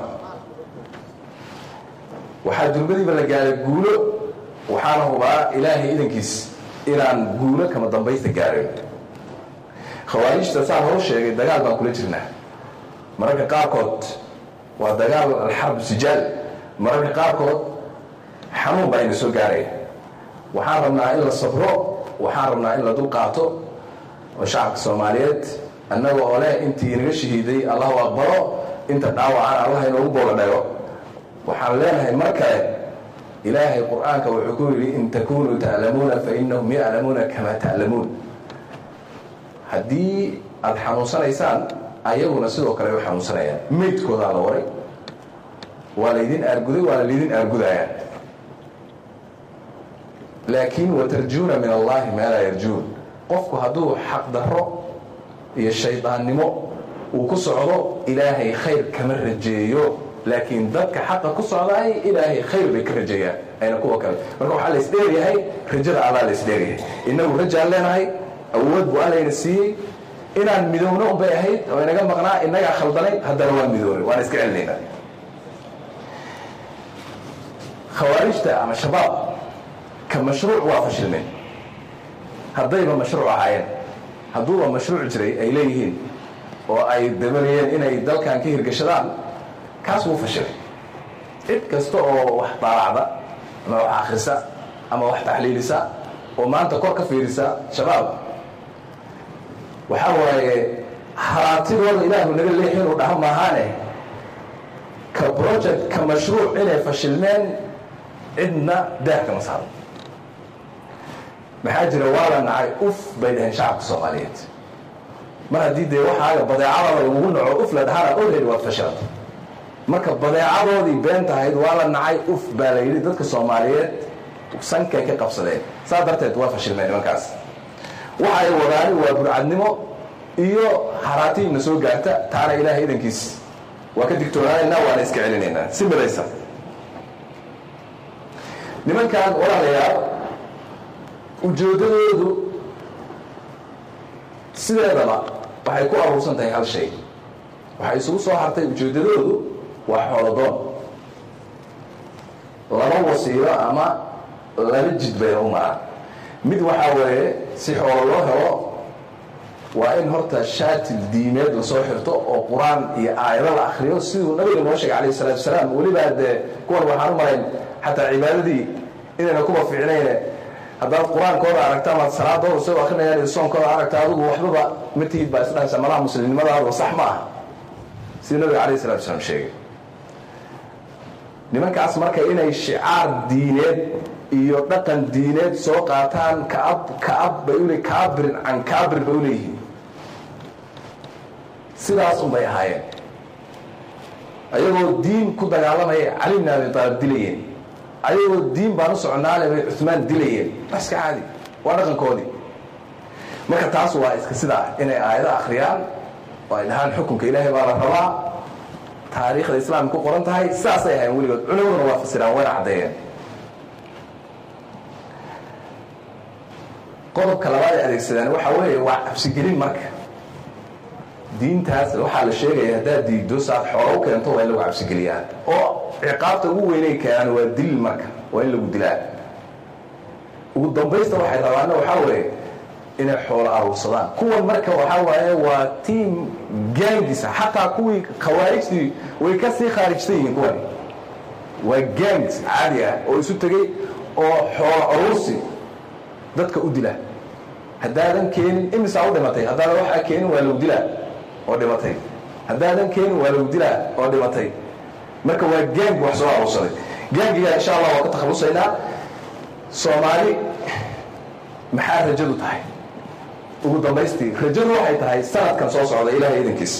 waxaa durbadiiba la gaaray guulo waxaana hubaa ilaahay idankiis inaan guulo kama dambaysta gaarin khawaarijta saan hor sheegay dagaal baan kula jirnaa mararka qaarkood waa dagaal alxarb sijaal mararka qaarkood xanuun baa ina soo gaaraya waxaan rabnaa in la sabro waxaan rabnaa in la dulqaato oo shacabka Soomaaliyeed annaga oo leh intii inaga shahiiday Allahu aqbalo inta dhaawacaan Allah inoogu boola dhago waxaan leenahay mar kale ilaahay quraanka wuxuu ku yiri in takunu ta'lamuuna fa innahum ya'lamuuna kama ta'lamuun haddii aad xanuunsanaysaan ayaguna sidoo kale way xanuunsanayaan meydkooda la waray waa laydin arguday waa laydin argudaya laakiin watarjuuna min allahi maa laa yarjuun. qofku hadduu xaq darro iyo shaydaannimo uu ku socdo ilaahay khayr kama rajeeyo, laakiin dadka xaqa ku socdaay ilaahay khayr bay ka rajeeyaan ayna kuwa kale. marka waxaa la isdheeryahay rajada allaa la isdheeryahay. innagu rajaan leenahay, awood buu allayna siiyey, inaan midowno unbay ahayd oo inaga maqnaa, innagaa khaldanay, haddana waan midoonay, waan iska celinaynaa. khawaarijta ama shabaab ka mashruuc waa fashilmeen. haddayba mashruuc ahaayeen, hadduuba mashruuc jiray ay leeyihiin oo ay dabanayeen inay dalkan ka hirgashadaan, kaas wuu fashilay. cid kasta oo wax daalacda ama wax akhrisa ama wax taxliilisa oo maanta kor ka fiirisa shabaab, waxaa waaye haraatidooda ilaahu naga leexi inuu dhaha maahaane ka project ka mashruuc inay fashilmeen cidna daah kama saaro. maxaa jira waa la nacay uf bay dhaheen shacabka soomaaliyeed. mar haddii dee waxaaga badeecadooda lagugu naco uf la dhahana already waad fashilanta. marka badeecadoodii been tahayd waa la nacay uf baa la yidhi, dadka soomaaliyeed sankay ka qabsadeen. saa darteed waa fashilmeen nimankaas. waxa ay wadaani waa burcadnimo iyo haraatiina soo gaarta, taana ilaahay idankiis waa ka digtoonaanaynaa, waana iska celinaynaa si midaysan. nimankan walaalayaal ujeeddadoodu sideedaba waxay ku aruursan tahay hal shay. waxay isugu soo hartay ujeeddadoodu waa xoolodoon. laba wasiilo ama laba jid bayna u maraan. mid waxaa weeye si xoolo loo helo waa in horta shaatil diimeed lasoo xirto oo qur-aan iyo aayado la akhriyo siduu nabiga noo sheegay calayhi salaatu wasalaam. welibaa dee kuwan waxaan u malayn xataa cibaadadii inayna kuba fiicnayne haddaad qur-aankooda aragta amaad salaadooda soo akrinayaan iyo soonkooda aragta adigu waxbaba ma tihid baa isdhahaysa malaha muslimnimadaadu sax ma aha sidii nabiga calayhi salatu wasalaam sheegay. nimankaas marka inay shicaar diineed iyo dhaqan diineed soo qaataan kaab bay ule kaabirin can kaabir bay u leeyihiin. sidaas unbay ahaayeen. ayagoo diin ku dagaalamaya cali bn abi taalib dilayeen, ayagoo diin baan u soconaale bay cumaan dilayeen. wax iska caadi, waa dhaqankoodii. marka taas waa iska sidaa inay aayado akhriyaan oo ay dhahaan xukunka ilaahay baa la rabaa, taariikhda islaamka ku qoran tahay. saasay ahayen weligood. culimaduna waa fasiraan, wayna caddeeyeen. qodobka labaad ay adeegsadaan waxaa weeye waa cabsigelin. marka diintaas waxaa la sheegaya haddaad diiddo saad xoolo u keento waa in lagu cabsigeliyaa, oo ciqaabta ugu weynay keenaan waa dil. marka waa in lagu dilaa. ugu dambaysta waxay rabaanna waxaa weeye inay xoolo aruursadaan. kuwan marka waxaa waaye waa tiim gaangisa. xataa kuwii khawaarijtii way ka sii khaarijsan yihiin. kuwani waa gaangis caadi ah oo isu tegey oo xoolo aruursi dadka u dila. haddaadan keenin imisaa u dhimatay, haddaadan waxaa keenin waa lagu dilaa oo dhimatay. haddaadan keenin waa lagu dilaa oo dhimatay. marka waa gaang wax soo aruursaday. gaangigaa insha allah waa ka takhalusaynaa. soomaali maxaa rajadu tahay? ugu dambaystii rajadu waxay tahay sanadkan soo socda ilaahay idankiis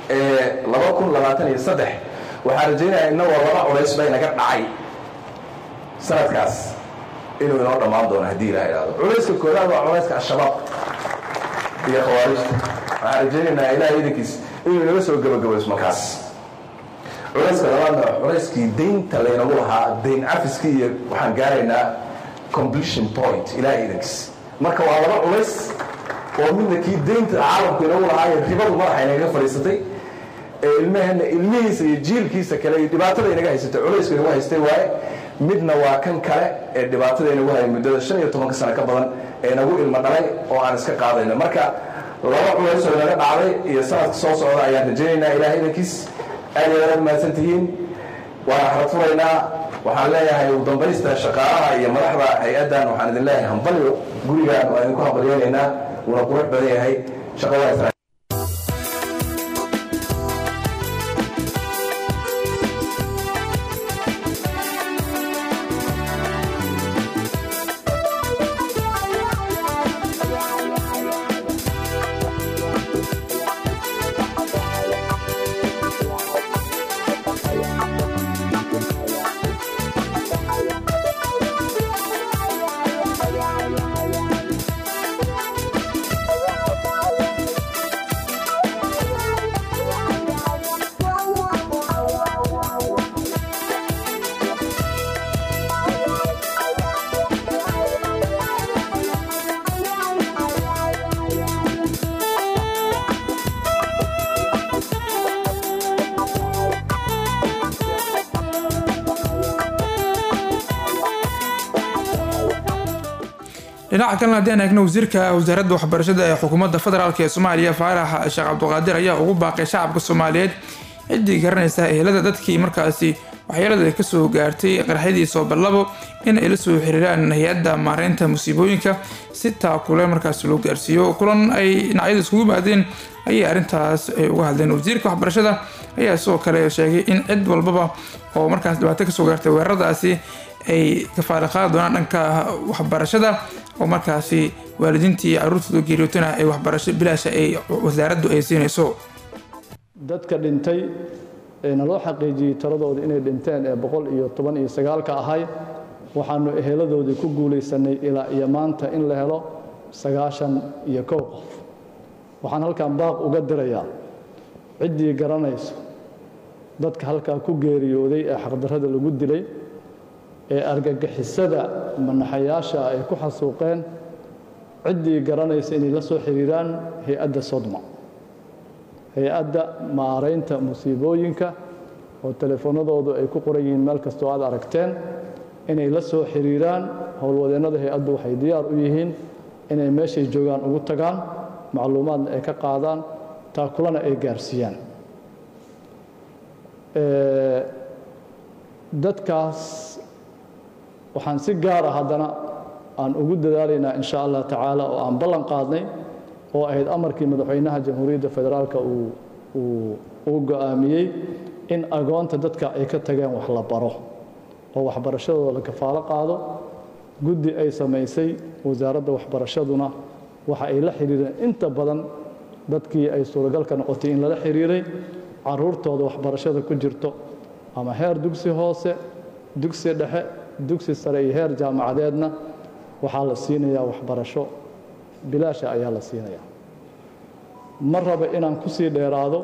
2023 waxaa rajaynaya inagoo laba culays bay naga dhacay sanadkaas inuu inoo dhammaan doono haddii ilaha idhaahdo. culayska koowaad waa culayska al-shabaab iyo khawaarijta. waxaan rajaynaynaa ilaahay idankiis inuu inaga soo gabagabayso markaas. culayska labaadna waa culayskii daynta laynagu lahaa, dayn cafiskii, iyo waxaan gaaraynaa completion point ilaahay idankiis. marka waa laba culays oo midna kii daynta caalamku inagu lahaayo ribadu madaxa inaga fadhiisatay, ilmaheenna ilmihiisa iyo jiilkiisa kale iyo dhibaatada inaga haysatay, culayska inagu haystay waaye. midna waa kan kale ee dhibaatada inagu haya muddada 15 sano ka badan ee inagu ilmo dhalay oo aan iska qaadayno. marka laba culays oo inaga dhacday iyo sanadka soo socda ayaan rajaynaynaa ilaahay idankiis. aad iyo aad mahadsan tihiin. waana xarad furaynaa. waxaan leeyahay ugu dambaysta shaqaalaha iyo madaxda hay-addan waxaan idin leeyahay hambalyo. gurigaan waa idinku hambalyeynaynaa, wuuna qurux badan yahay. shaqo waa dhinaca kalena haddii aan eegno wasiirka wasaaradda waxbarashada ee xukuumadda federaalk ee soomaaliya faarax sheekh cabdiqaadir ayaa ugu baaqay shacabka soomaaliyeed ciddii garanaysa ehelada dadkii markaasi waxyeelada ka soo gaartay qarxadii Sooballabo in ay la soo xiriiraan hay-adda maareynta musiibooyinka si taakule markaas loo gaarsiiyo kulan ay dhinacyada isugu yimaadeen ayay arrintaas ay uga hadleen wasiirka waxbarashada ayaa sidoo kale sheegay in cid walbaba oo markaas dhibaato kasoo gaartay weeraradaasi ay kafaalo qaadi doonaan dhanka waxbarashada oo markaasi waalidiintii carruurtooda geeriyootana ay waxbarasho bilaasha ay wasaaraddu ay siinayso dadka dhintay ee naloo xaqiijiyey taladooda inay dhinteen ee 119 ahay waxaanu eheladoodii ku guulaysanay ilaa iyo maanta in la helo 91 qof waxaan halkan baaq uga dirayaa ciddii garanayso dadka halkaa ku geeriyooday ee xaqdarrada lagu dilay ee argagixisada manaxayaasha ay ku xasuuqeen ciddii garanaysa inay la soo xiriiraan hay-adda Sodma hay-adda maareynta musiibooyinka oo telefoonadoodu ay ku qoran yihiin meel kastoo aad aragteen inay la soo xiriiraan howlwadeennada hay-addu waxay diyaar u yihiin inay meeshay joogaan ugu tagaan macluumaadna ay ka qaadaan taakulana ay gaarsiiyaan dadkaas waxaan si gaar ah haddana aan ugu dadaalaynaa insha allah tacaala oo aan ballan qaadnay oo ahayd amarkii madaxweynaha jamhuuriyadda federaalka uu go'aamiyey in agoonta dadka ay ka tageen wax la baro oo waxbarashadooda la kafaalo qaado guddi ay samaysay wasaaradda waxbarashaduna waxa ay la xiriireen inta badan dadkii ay suuragalka noqotay in lala xiriiray carruurtooda waxbarashada ku jirto ama heer dugsi hoose dugsi dhexe dugsi sare iyo heer jaamacadeedna waxaa la siinayaa waxbarasho bilaasha ayaa la siinayaa ma raba inaan ku sii dheeraado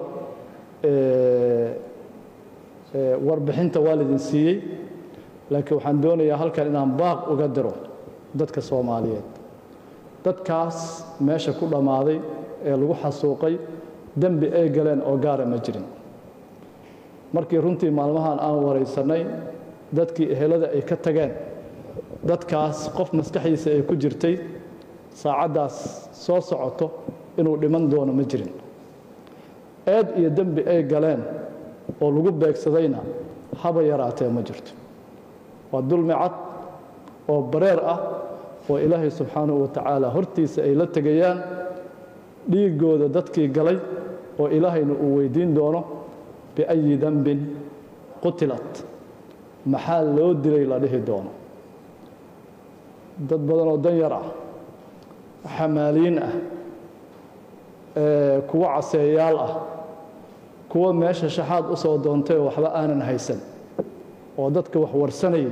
warbixinta waa lidin siiyey laakiin waxaan doonayaa halkan inaan baaq uga diro dadka soomaaliyeed dadkaas meesha ku dhammaaday ee lagu xasuuqay dembi ay galeen oo gaara ma jirin markii runtii maalmahan aan waraysannay dadkii ehelada ay ka tageen dadkaas qof maskaxdiisa ay ku jirtay saacaddaas soo socoto inuu dhiman doono ma jirin eed iyo dembi ay galeen oo lagu beegsadayna haba yaraatee ma jirto waa dulmi cad oo bareer ah oo ilaahay subxaanahu wa tacaala hortiisa ay la tegayaan dhiiggooda dadkii galay oo ilaahayna uu weydiin doono biayi dembin qutilat maxaa loo dilay la dhihi doono dad badan oo danyar ah xamaaliin ah kuwa caseeyaal ah kuwa meesha shaxaad u soo doontay oo waxba aanan haysan oo dadka wax warsanayay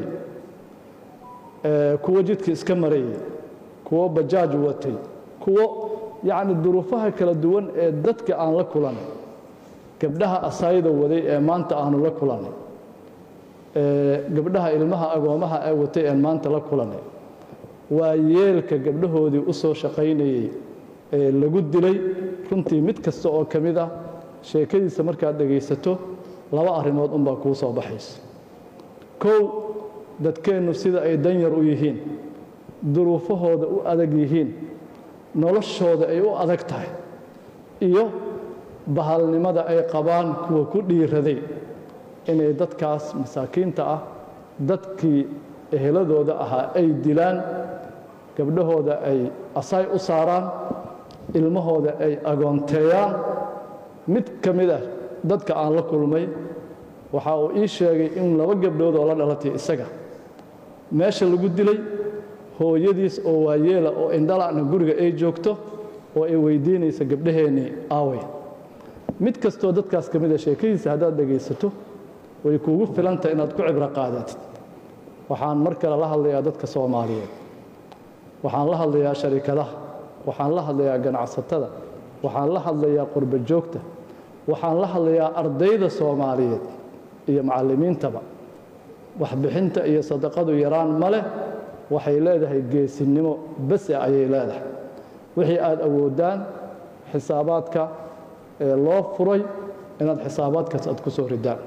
kuwa jidka iska marayay kuwa bajaaj watay kuwa yacni duruufaha kala duwan ee dadka aan la kulanay gabdhaha asaayada waday ee maanta aanu la kulanay gabdhaha ilmaha agoomaha ee watay ee maanta la kulanay waa yeelka gabdhahoodii u soo shaqaynayay ee lagu dilay runtii mid kasta oo ka mid ah sheekadiisa markaad dhegaysato laba arrimood unbaa kuu soo baxaysa kow dadkeennu sida ay danyar u yihiin duruufahooda u adag yihiin noloshooda ay u adag tahay iyo bahalnimada ay qabaan kuwa ku dhiiraday inay dadkaas masaakiinta ah dadkii eheladooda ahaa ay dilaan gabdhahooda ay asay u saaraan ilmahooda ay agoonteeyaan mid ka mid ah dadka aan la kulmay waxa uu ii sheegay in laba gabdhood oo la dhalatay isaga meesha lagu dilay hooyadiis oo waayeela oo indhala'na guriga ay joogto oo ay weydiinaysa gabdhaheennii aaway mid kastoo dadkaas ka mid a sheekadiisa haddaad dhegaysato way kuugu filantahay inaad ku cibro qaadatid waxaan mar kale la hadlayaa dadka soomaaliyeed waxaan la hadlayaa sharikadaha waxaan la hadlayaa ganacsatada waxaan la hadlayaa qurba joogta waxaan la hadlayaa ardayda soomaaliyeed iyo macallimiintaba waxbixinta iyo sadaqadu yaraan ma leh waxay leedahay geesinimo base ayay leedahay wixii aad awoodaan xisaabaadka loo furay inaad xisaabaadkaas aad ku soo ridaan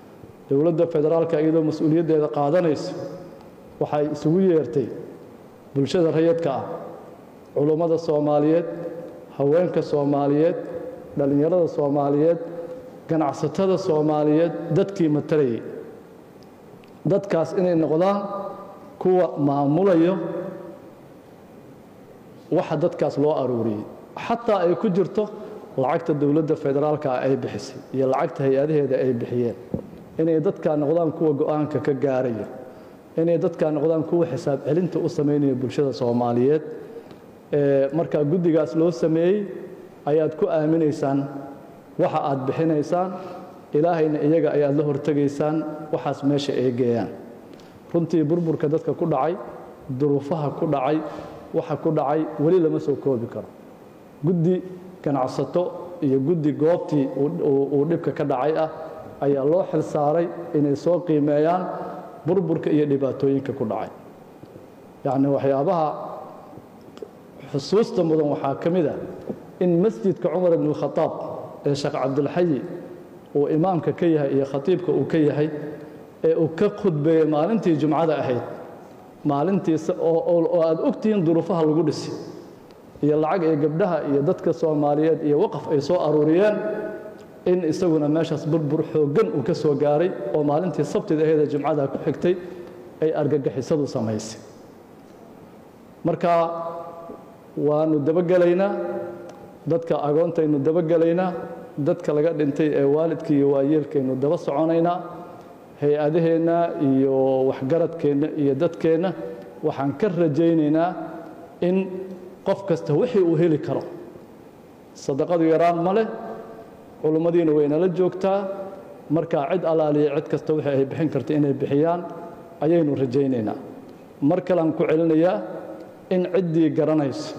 dowladda federaalka iyadoo mas-uuliyaddeeda qaadanayso waxay isugu yeertay bulshada rayidka ah culummada Soomaaliyeed haweenka Soomaaliyeed dhalinyarada Soomaaliyeed ganacsatada Soomaaliyeed dadkii matalayay dadkaas inay noqdaan kuwa maamulayo waxa dadkaas loo aruuriyay xataa ay ku jirto lacagta dawladda federaalka ay bixisay iyo lacagta hay'adaheeda ay bixiyeen inay dadka noqdaan kuwa go'aanka ka gaaraya inay dadka noqdaan kuwa xisaab celinta u sameynaya bulshada Soomaaliyeed marka guddigaas loo sameeyay ayaad ku aaminaysaan waxa aad bixinaysaan ilaahayna iyaga ayaad la hortagaysaan waxaas meesha ay geeyaan runtii burburka dadka ku dhacay duruufaha ku dhacay waxa ku dhacay wali lama soo koobi karo guddi ganacsato iyo guddi goobtii uu dhibka ka dhacay ah ayaa loo xil saaray inay soo qiimeeyaan burburka iyo dhibaatooyinka ku dhacay yacni waxyaabaha xusuusta mudan waxaa ka mid ah in masjidka Cumar ibn Khattab ee Sheekh Cabdulxayi uu imaamka ka yahay iyo khatiibka uu ka yahay ee uu ka khudbeeyay maalintii Jumcada ahayd maalintiisa oo aad ogtihiin duruufaha lagu dhisay iyo lacag ee gabdhaha iyo dadka Soomaaliyeed iyo waqaf ay soo aruuriyeen in isaguna meeshaas burbur xoogan uu ka soo gaaray oo maalintii Sabtida ahayd Jumcada ku xigtay ay argagixisadu samaysay marka waanu dabagalaynaa dadka agoontaynu dabagalaynaa dadka laga dhintay ee waalidkii iyo waayeelkaynu daba soconaynaa hay-adaheenna iyo waxgaradkeenna iyo dadkeenna waxaan ka rajaynaynaa in qof kasta wixii uu heli karo sadaqadu yaraan ma leh culummadiina waynala joogtaa markaa cid alaaliya cid kasta wixii ay bixin karta inay bixiyaan ayaynu rajaynaynaa mar kalean ku celinayaa in ciddii garanayso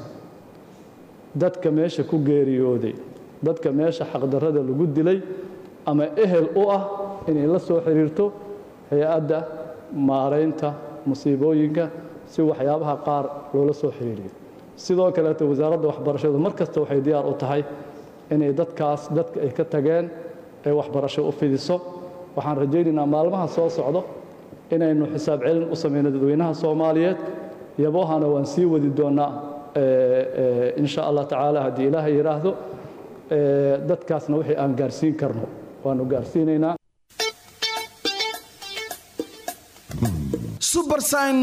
dadka meesha ku geeriyooday dadka meesha xaqdarrada lagu dilay ama ehel u ah inay la soo xiriirto hay-adda maaraynta musiibooyinka si waxyaabaha qaar loola soo xiriiriyo sidoo kaleeto wasaaradda waxbarashadu mar kasta waxay diyaar u tahay inay dadkaas dadka ay ka tageen ee waxbarasho u fidiso waxaan rajaynaynaa maalmaha soo socdo inaynu xisaab celin u samayno dadweynaha Soomaaliyeed yaboohana waan sii wadi doonaa in sha Allah tacaala haddii ilaahay yiraahdo dadkaasna wixii aan gaarsiin karno waanu gaarsiinaynaa Supersign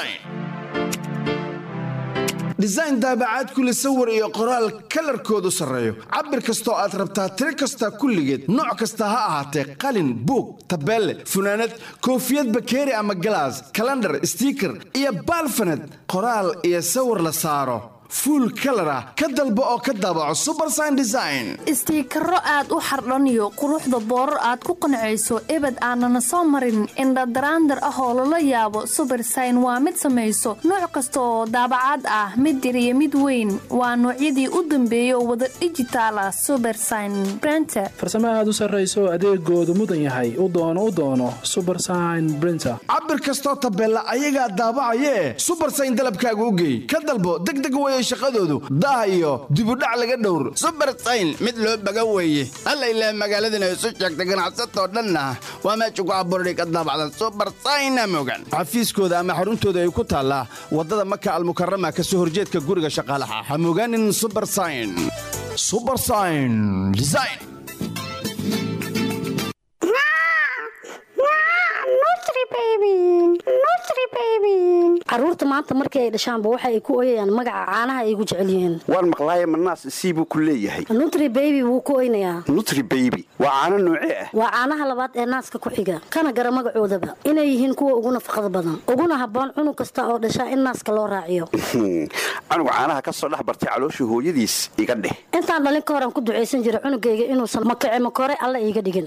design daabacaad kule sawir iyo qoraal kalarkoodu sareeyo cabir kastoo aad rabtaa tiro kasta kulligeed nooc kasta ha ahaatee qalin buug tabeelle funaanad koofiyad bakeeri ama galaas calendar sticker iyo baalfanad qoraal iyo sawir la saaro full color ah ka dalbo oo ka daabaco Supersign Design istiikaro aad u xardhaniyo quruxda boorar aad ku qancayso ebad aanana soo marin indha daraandar ah oo la yaabo Supersign waa mid samayso nooc kasta oo daabacaad ah mid yar iyo mid weyn waa noocyadii u dambeeyay wada digital ah Supersign printer farsamo aad u sareyso adeegoodu mudan yahay u doono Supersign printer cabir kastoo tabeella ayaga daabacayee Supersign dalabkaaga u geey ka dalbo degdeg way shaqadoodu daa iyo dib u dhac laga dhowr Supersign mid loo baga weeye alla ilaa magaaladana soo jeegta ganacsato dhanna waa ma jugu abuuray ka daabacda Supersign mogan xafiiskooda ama xaruntooda ay ku taala wadada Makka al-Mukarrama ka soo horjeedka guriga shaqaalaha hamoganin Supersign Design caruurta maanta markii ay dhashaanba waxa ay ku ooyayaan magaca caanaha ay ugu jecel yihiin waan maqlaaya manaas siibuu ku leeyahay Nutri Baby wuu ku oynayaa Nutri Baby waa caano noocee ah waa caanaha labaad ee naaska ku xiga kana gara magacoodaba inay yihiin kuwa ugu nafaqada badan uguna habboon cunug kasta oo dhasha in naaska loo raaciyo canuga caanaha ka soo dhex bartay caloosha hooyadiis iga dheh intaan dhalin ka horan ku duceysan jiray cunugayga inuusan makore alla iga dhigin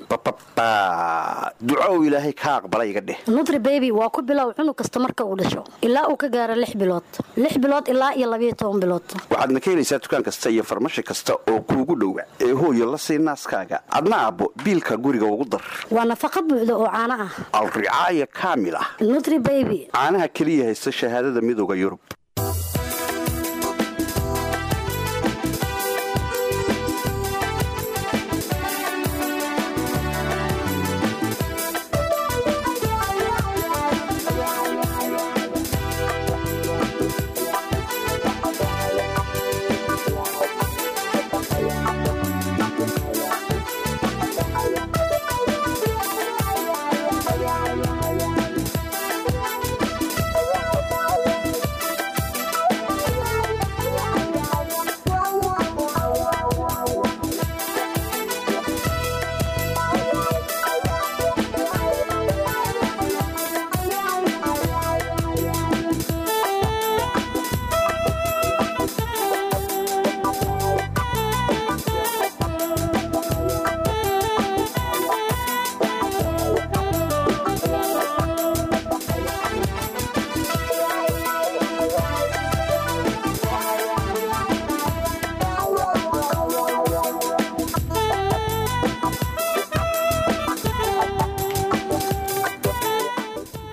duco ilaahay ka aqbalay iga dheh Nutri Baby waa ku bilow cunug kasta marka uu dhasho ilaa uu ka gaaro 6 bilood ilaa iyo 12 bilood waxaad ka helaysaa dukaan kasta iyo farmashi kasta oo kuugu dhow ee hooyo la sii naaskaaga adna abo biilka guriga ugu dar waa nafaqo buuxda oo caano ah al-ricaaya kaamil ah Nutri Baby caanaha kaliya haysta shahaadada midowga Yurub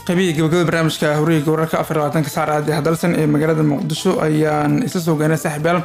qabiga gabagabada barnaamijka horiga wararka 24 saacadood ee hadalsan ee magaalada muqdisho ayaan isla soo gaarnay saaxiibayaal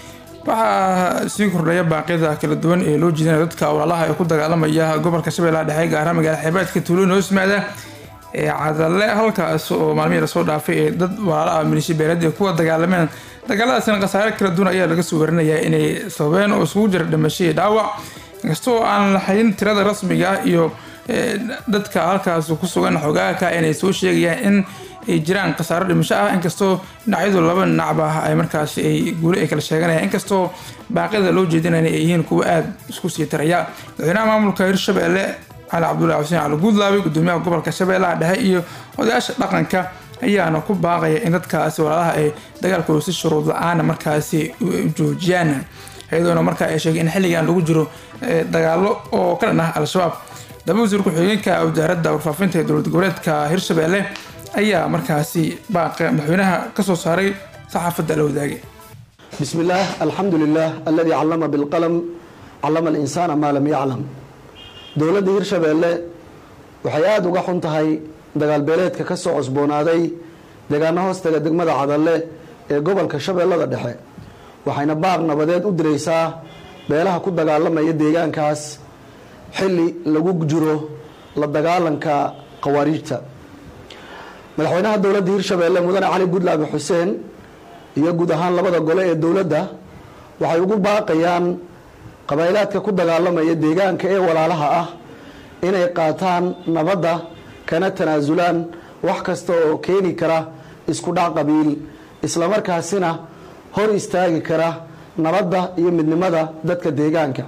waxaa sii kordhaya baaqyada kala duwan ee loo jeedinayo dadka walaalaha ee ku dagaalamaya gobolka Shabeellaha Dhexe gaar ahaan magaalada xeebaadka Tuulo Hoosmaada ee Cadalle halkaas oo maalmihii la soo dhaafay ee dad walaalaha milishii beelad ee kuwa dagaalameen dagaaladaasna khasaare kala duwan ayaa laga soo warinayaa inay sababeen oo isugu jira dhimasho iyo dhaawac inkastoo aan la hayn tirada rasmiga ah iyo dadka halkaas ku sugan xogaaka inay soo sheegayaan in ay jiraan khasaaro dhimasho ah inkastoo dhinacyadu laba dhinacba ay markaas ay guulo ay kala sheeganayaan inkastoo baaqyada loo jeedinayna ay yihiin kuwa aad isku sii taraya madaxweynaha maamulka Hirshabelle Cali Cabdullaahi Xuseen Cali Guudlaawe gudoomiyaha gobolka Shabeellaha Dhexe iyo odayaasha dhaqanka ayaana ku baaqaya in dadkaasi walaalaha ay dagaalkooda si shuruud la'aan markaasi joojiyaan iyadoo markaa ay sheegeen in xilligan lagu jiro dagaalo oo ka dhan ah al-shabaab daba wasiir ku-xigeenka wasaaradda warfaafinta ee dowlad goboleedka Hirshabelle ayaa markaasi baaqa madaxweynaha ka soo saaray saxaafadda la wadaagay bismillaah alxamdulillaah alladii callama bilqalam callama al-insaana maa lam yaclam dowladda Hirshabelle waxay aada uga xun tahay dagaal beeleedka ka soo cusboonaaday deegaano hoostaga degmada Cadalle ee gobolka Shabeellada Dhexe waxayna baaq nabadeed u diraysaa beelaha ku dagaalamaya deegaankaas xilli lagu jiro la dagaalanka qawaariijta madaxweynaha dowladda Hirshabelle mudane Cali Guudlaawe Xuseen iyo guud ahaan labada gole ee dowladda waxay ugu baaqayaan qabaylaadka ku dagaalamaya deegaanka ee walaalaha ah inay qaataan nabadda kana tanaasulaan wax kasta oo keeni kara isku dhac qabiil isla markaasina hor istaagi kara nabadda iyo midnimada dadka deegaanka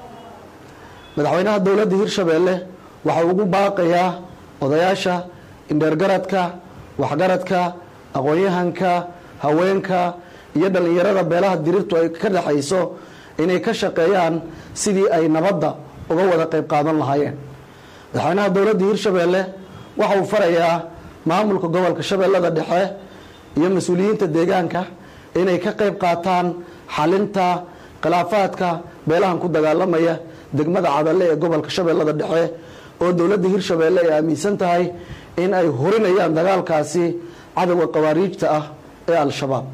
madaxweynaha dowladda Hirshabelle waxa ugu baaqayaa odayaasha indheergaradka waxgaradka aqoon-yahanka haweenka iyo dhalinyarada beelaha dirirtu ay ka dhaxayso inay ka shaqeeyaan sidii ay nabadda uga wada qayb qaadan lahaayeen madaxweynaha dowladda Hirshabelle waxa uu farayaa maamulka gobolka Shabeellada Dhexe iyo mas'uuliyiinta deegaanka inay ka qayb qaataan xalinta khilaafaadka beelahan ku dagaalamaya degmada Cadalle ee gobolka Shabeellada Dhexe oo dowladda Hirshabelle ay aaminsan tahay in ay horinayaan dagaalkaasi cadawga qawaariijta ah ee al-shabaab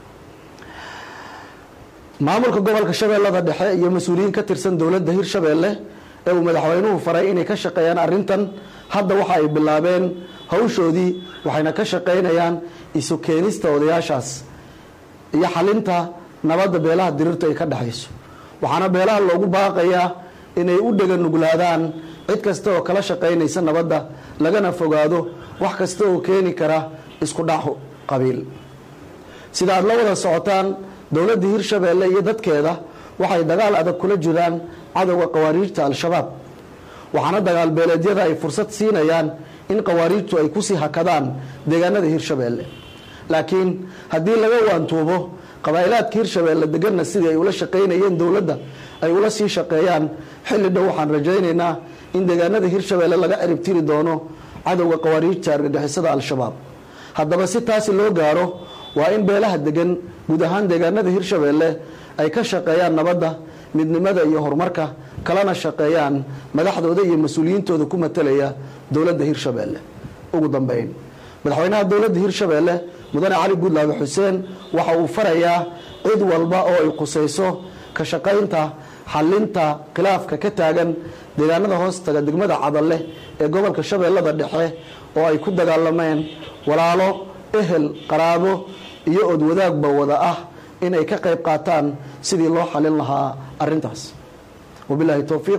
maamulka gobolka Shabeellada Dhexe iyo mas'uuliyiin ka tirsan dowladda Hirshabelle ee uu madaxweynuhu faray inay ka shaqeeyaan arrintan hadda waxa ay bilaabeen hawshoodii waxayna ka shaqeynayaan isu keenista odayaashaas iyo xalinta nabadda beelaha dirirta ay ka dhaxayso waxaana beelaha loogu baaqayaa inay u dhaga nuglaadaan cid kasta oo kala shaqeynaysa nabadda lagana fogaado wax kasta oo keeni kara isku dhac qabiil sida aad la wada socotaan dowladda Hirshabelle iyo dadkeeda waxay dagaal adag kula jiraan cadawga qawaariijta al-shabaab waxaana dagaal beeleedyada ay fursad siinayaan in qawaariijtu ay ku sii hakadaan deegaanada Hirshabelle laakiin haddii laga waantuubo qabaylaadka Hirshabelle deganna sidii ay ula shaqeynayeen dowladda ay ula sii shaqeeyaan xilli dhow waxaan rajaynaynaa in deegaanada Hirshabelle laga ciribtiri doono cadawga qawaariijta argagixisada al-shabaab haddaba si taasi loo gaaro waa in beelaha degan guud ahaan deegaanada Hirshabelle ay ka shaqeeyaan nabadda midnimada iyo horumarka kalana shaqeeyaan madaxdooda iyo mas'uuliyiintooda ku matalaya dowladda Hirshabelle ugu dambeyn madaxweynaha dowladda Hirshabelle mudane Cali Guudlaawe Xuseen waxa uu farayaa cid walba oo ay qusayso ka shaqeynta xalinta khilaafka ka taagan deegaanada hoostaga degmada Cadalle ee gobolka Shabeellada Dhexe oo ay ku dagaalameen walaalo ehel qaraabo iyo od wadaagba wada ah inay ka qayb qaataan sidii loo xalin lahaa arrintaas wabillahi tawfiiq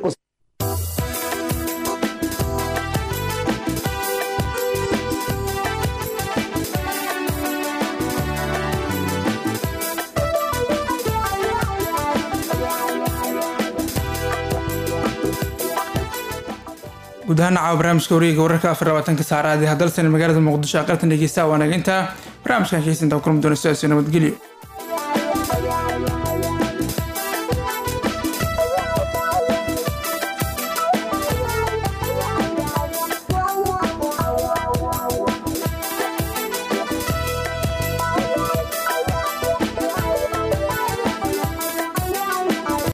guud ahaan caawa barnaamijka wareegga wararka 24 saacada hadalsan magaalada muqdisho aqaltan dhegeysta waanaga inta barnaamijkan sheesinta kulmi doona sidaas nabadgelyo